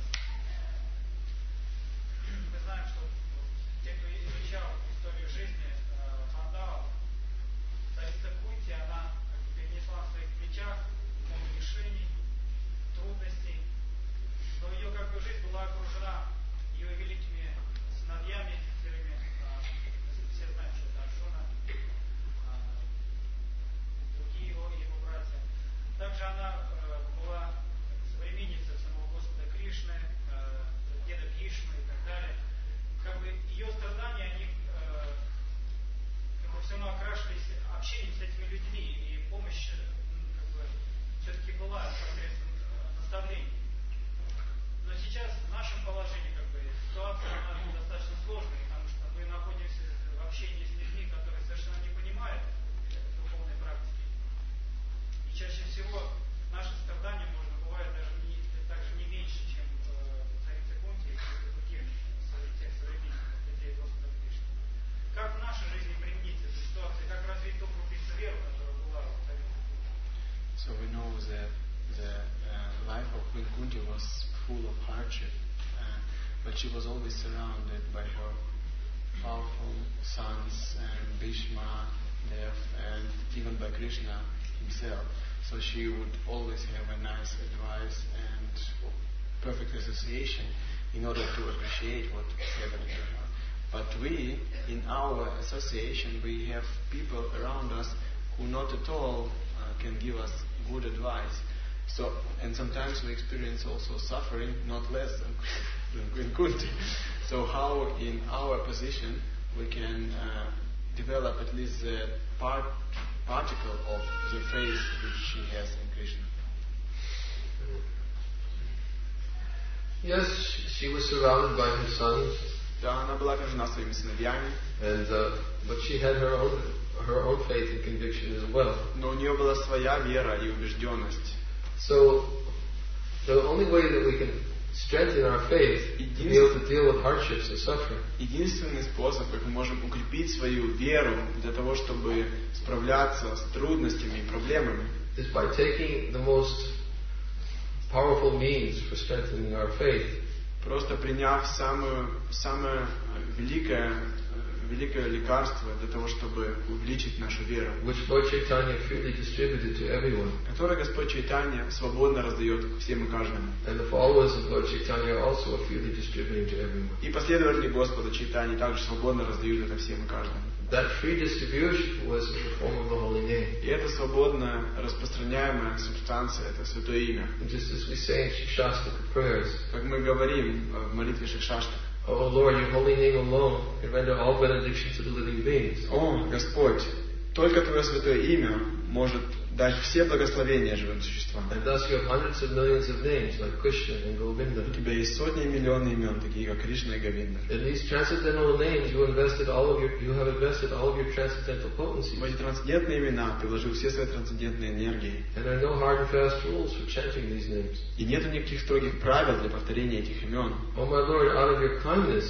Мы знаем, что те, кто изучал историю жизни Пандавов, царица Кунти, она как бы перенесла в своих плечах много лишений, трудностей, но ее как бы жизнь была окружена ее великими сыновьями, которыми все знаем, что это Арджуна, but she was always surrounded by her powerful sons and Bhishma, Dev, and even by Krishna himself. So she would always have a nice advice and perfect association in order to appreciate what is happening to her. But we, in our association, we have people around us who not at all uh, can give us good advice. So, and sometimes we experience also suffering, not less than Queen Kunti. So how in our position we can uh, develop at least the part, particle of the faith which she has in Krishna. Yes, she was surrounded by her sons. Да, она была окружена своими сыновьями. And uh, but she had her own her own faith and conviction as well. Но у нее была своя вера и убежденность. So the only way that we can strengthen our faith is to be able to deal with hardships and suffering. Единственный способ, как мы можем укрепить свою веру для того, чтобы справляться с трудностями и проблемами, is by taking the most powerful means for strengthening our faith. Просто приняв самую, самое великое, великое лекарство для того, чтобы увеличить нашу веру, which Lord Chaitanya freely distributed to everyone. Которое Господь Чайтанья свободно раздает всем и каждому. And the followers of Lord Chaitanya also are freely distributing to everyone. И последователи Господа Чайтаньи также свободно раздают это всем и каждому. That free distribution was in the form of the holy name. И это свободно распространяемая субстанция, это Святое Имя. And just as we say in Shikshastika prayers, как мы говорим в молитве Шикшаштак, Oh Lord, your holy name alone can render all benediction to the living beings. О, Господь, только Твое Святое Имя может дать все благословения живым существам. And thus you have hundreds of millions of names like Krishna and Govinda. У Тебя есть сотни и миллионы имен, такие как Кришна и Говинда. In these transcendental names, you invested all of your, you have invested all of your transcendental potencies. В эти трансцендентные имена Ты вложил все свои трансцендентные энергии. And there are no hard and fast rules for chanting these names. И нет никаких строгих правил для повторения этих имен. Oh my Lord, out of your kindness,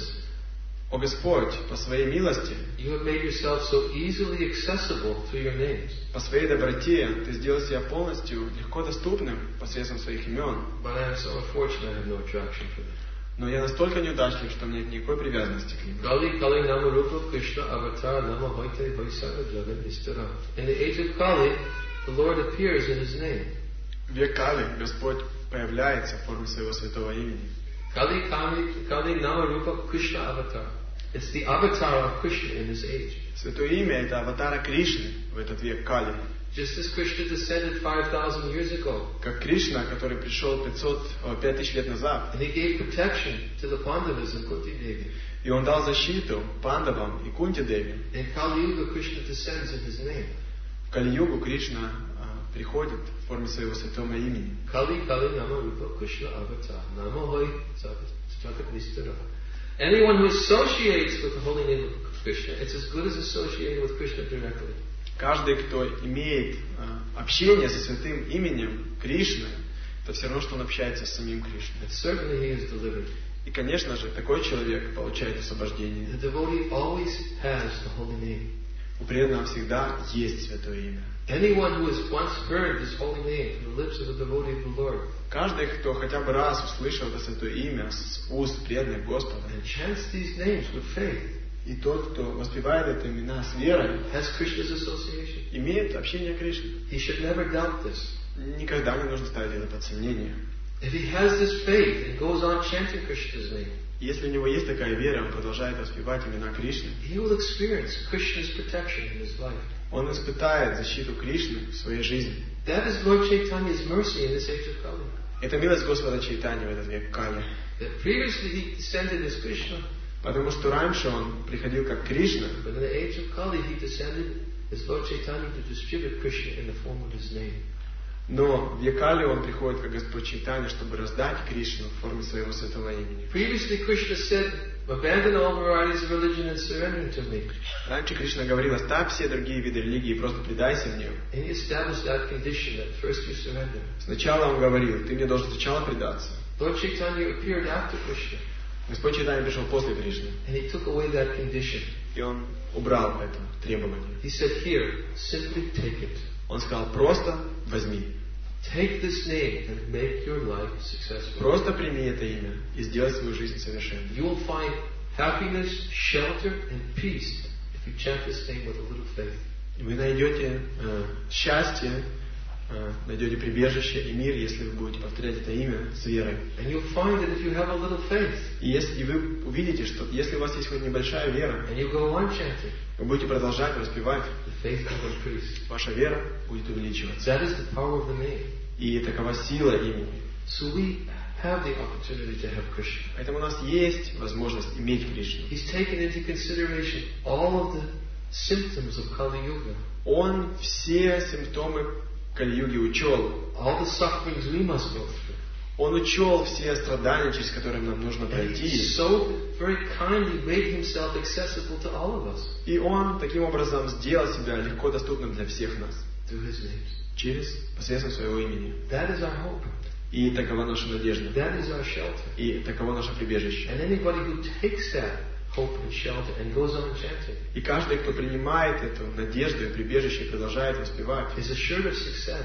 О Господь, по Своей милости, you have made yourself so easily accessible through your names. По Своей доброте Ты сделал себя полностью легко доступным посредством Своих имен. But I am so unfortunate, I have no attraction for them. Но я настолько неудачлив, что у меня нет никакой привязанности к ним. Kali Kali Nama Rupa Krishna Avatar Nama Hoite Hoisara Jagan Istara. In the age of Kali, the Lord appears in His name. В век Кали Господь появляется в форме Своего святого имени. Kali Kali Kali Nama Rupa Krishna Avatar. It's the avatar of Krishna in this age. Святое имя это аватара Кришны в этот век Кали. Just as Krishna descended five thousand years ago. Как Кришна, который пришел пятьсот, пять тысяч лет назад. And he gave protection to the Pandavas and Kunti Devi. И он дал защиту Пандавам и Кунти Деви. In Kali Yuga, Krishna descends in his name. В Кали-югу Кришна а, приходит в форме своего святого имени. Kali Kali Nama Rupa Krishna Avatar Nama Hoi Jagat Vistara. Anyone who associates with the holy name of Krishna, it's as good as associating with Krishna directly. Каждый, кто имеет а, общение со святым именем Кришны, это все равно, что он общается с самим Кришной. And certainly he is delivered. И, конечно же, такой человек получает освобождение. The devotee always has the holy name. У преданного всегда есть святое имя. Anyone who has once heard this holy name from the lips of a devotee of the Lord, Каждый, кто хотя бы раз услышал это святое имя с уст преданных Господа, and chants these names with faith, и тот, кто воспевает это имена с верой, has Krishna's association. имеет общение Кришны. He should never doubt this. Никогда не нужно ставить это под сомнение. If he has this faith and goes on chanting Krishna's name, Если у него есть такая вера, он продолжает воспевать имена Кришны, he will experience Krishna's protection in his life. он испытает защиту Кришны в своей жизни. That is Lord Chaitanya's mercy in this age of Kali. Это милость Господа Чайтаньи в этот век Кали. That previously he descended as Krishna, Потому что раньше он приходил как Кришна, but in the age of Kali he descended as Lord Chaitanya to distribute Krishna in the form of his name. но в век Кали он приходит как Господь Чайтанья, чтобы раздать Кришну в форме своего святого имени. Previously Krishna said, abandon all varieties of religion and surrender to me. Раньше Кришна говорил: оставь все другие виды религии и просто предайся мне. And he established that condition that first you surrender. Сначала он говорил: ты мне должен сначала предаться. Lord Chaitanya appeared after Krishna, Господь Чайтанья пришел после Кришны, and he took away that condition. и он убрал это требование. He said, here, simply take it. Он сказал: просто возьми. Take this name and make your life successful. Просто прими это имя и сделай свою жизнь совершенной. You will find happiness, shelter, and peace if you chant this name with a little faith. Вы найдете э, счастье, э, найдете прибежище и мир, если вы будете повторять это имя с верой. And you'll find that if you have a little faith, И если и вы увидите, что если у вас есть хоть небольшая вера, and you go on chanting, вы будете продолжать воспевать, the faith will increase. ваша вера будет увеличиваться. That is the power of the name. И такова сила имени. So we have the opportunity to have Krishna. Поэтому у нас есть возможность иметь Кришну. He's taken into consideration all of the symptoms of Kali Yuga, Он все симптомы Кали-юги учел. all the sufferings we must go through. Он учел все страдания, через которые нам нужно And пройти. he so very kindly made himself accessible to all of us И Он таким образом сделал себя легко доступным для всех нас. through his names. Через посредством своего имени. That is our hope. И такова наша надежда. That is our shelter. И таково наше прибежище. And anybody who takes that hope and shelter and goes on chanting И каждый, кто принимает эту надежду и прибежище и продолжает воспевать, is assured of success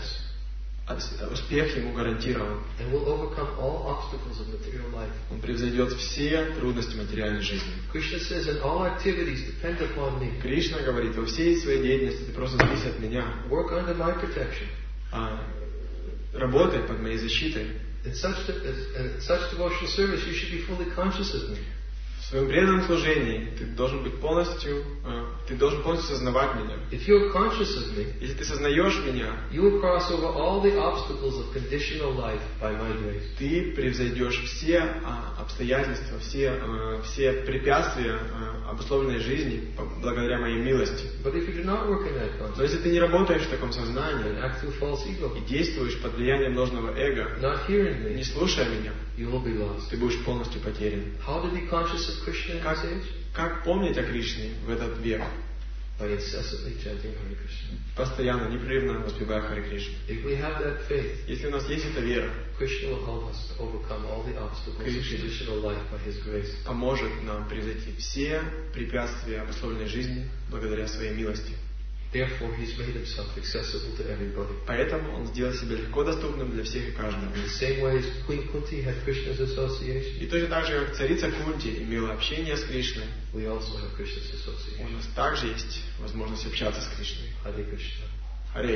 успех ему гарантирован. and will overcome all obstacles of material life. Он превзойдет все трудности материальной жизни. Krishna says, and all activities depend upon me. Кришна говорит, во всей своей деятельности ты просто зависишь от меня. Work under my protection. А, работай под моей защитой. In such, de- in such devotional service, you should be fully conscious of me. В своем преданном служении ты должен быть полностью, э, ты должен полностью сознавать меня. If you are conscious of me, Если ты сознаешь меня, you will cross over all the obstacles of conditional life by my grace. ты превзойдешь все а, обстоятельства, все, э, все препятствия э, обусловленной жизни по- благодаря моей милости. But if you do not work in that Но consciousness если ты не работаешь в таком and сознании act through false ego, и действуешь под влиянием ложного эго, not hearing не me, слушая меня, you will be lost. ты будешь полностью потерян. How to be conscious of Krishna in Как, this age? как помнить о Кришне в этот век? By incessantly chanting Hare Krishna. Постоянно, непрерывно воспевая Харе Кришну. If we have that faith, Если у нас есть эта вера, Krishna will help us to overcome all the obstacles of Krishna. conditional life by His grace. поможет нам превзойти все препятствия обусловленной жизни благодаря своей милости. Therefore, He's made Himself accessible to everybody. Поэтому Он сделал себя легко доступным для всех и каждого. In the same way as Queen Kunti had Krishna's association, И точно так же, как царица Кунти имела общение с Кришной, we also have Krishna's у association. нас также есть возможность общаться с Кришной. Hare Krishna. Харе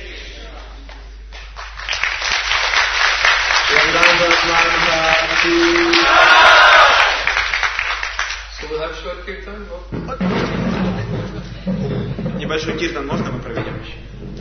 So we'll have short kirtan. No? Небольшой киртан можно мы проведем еще?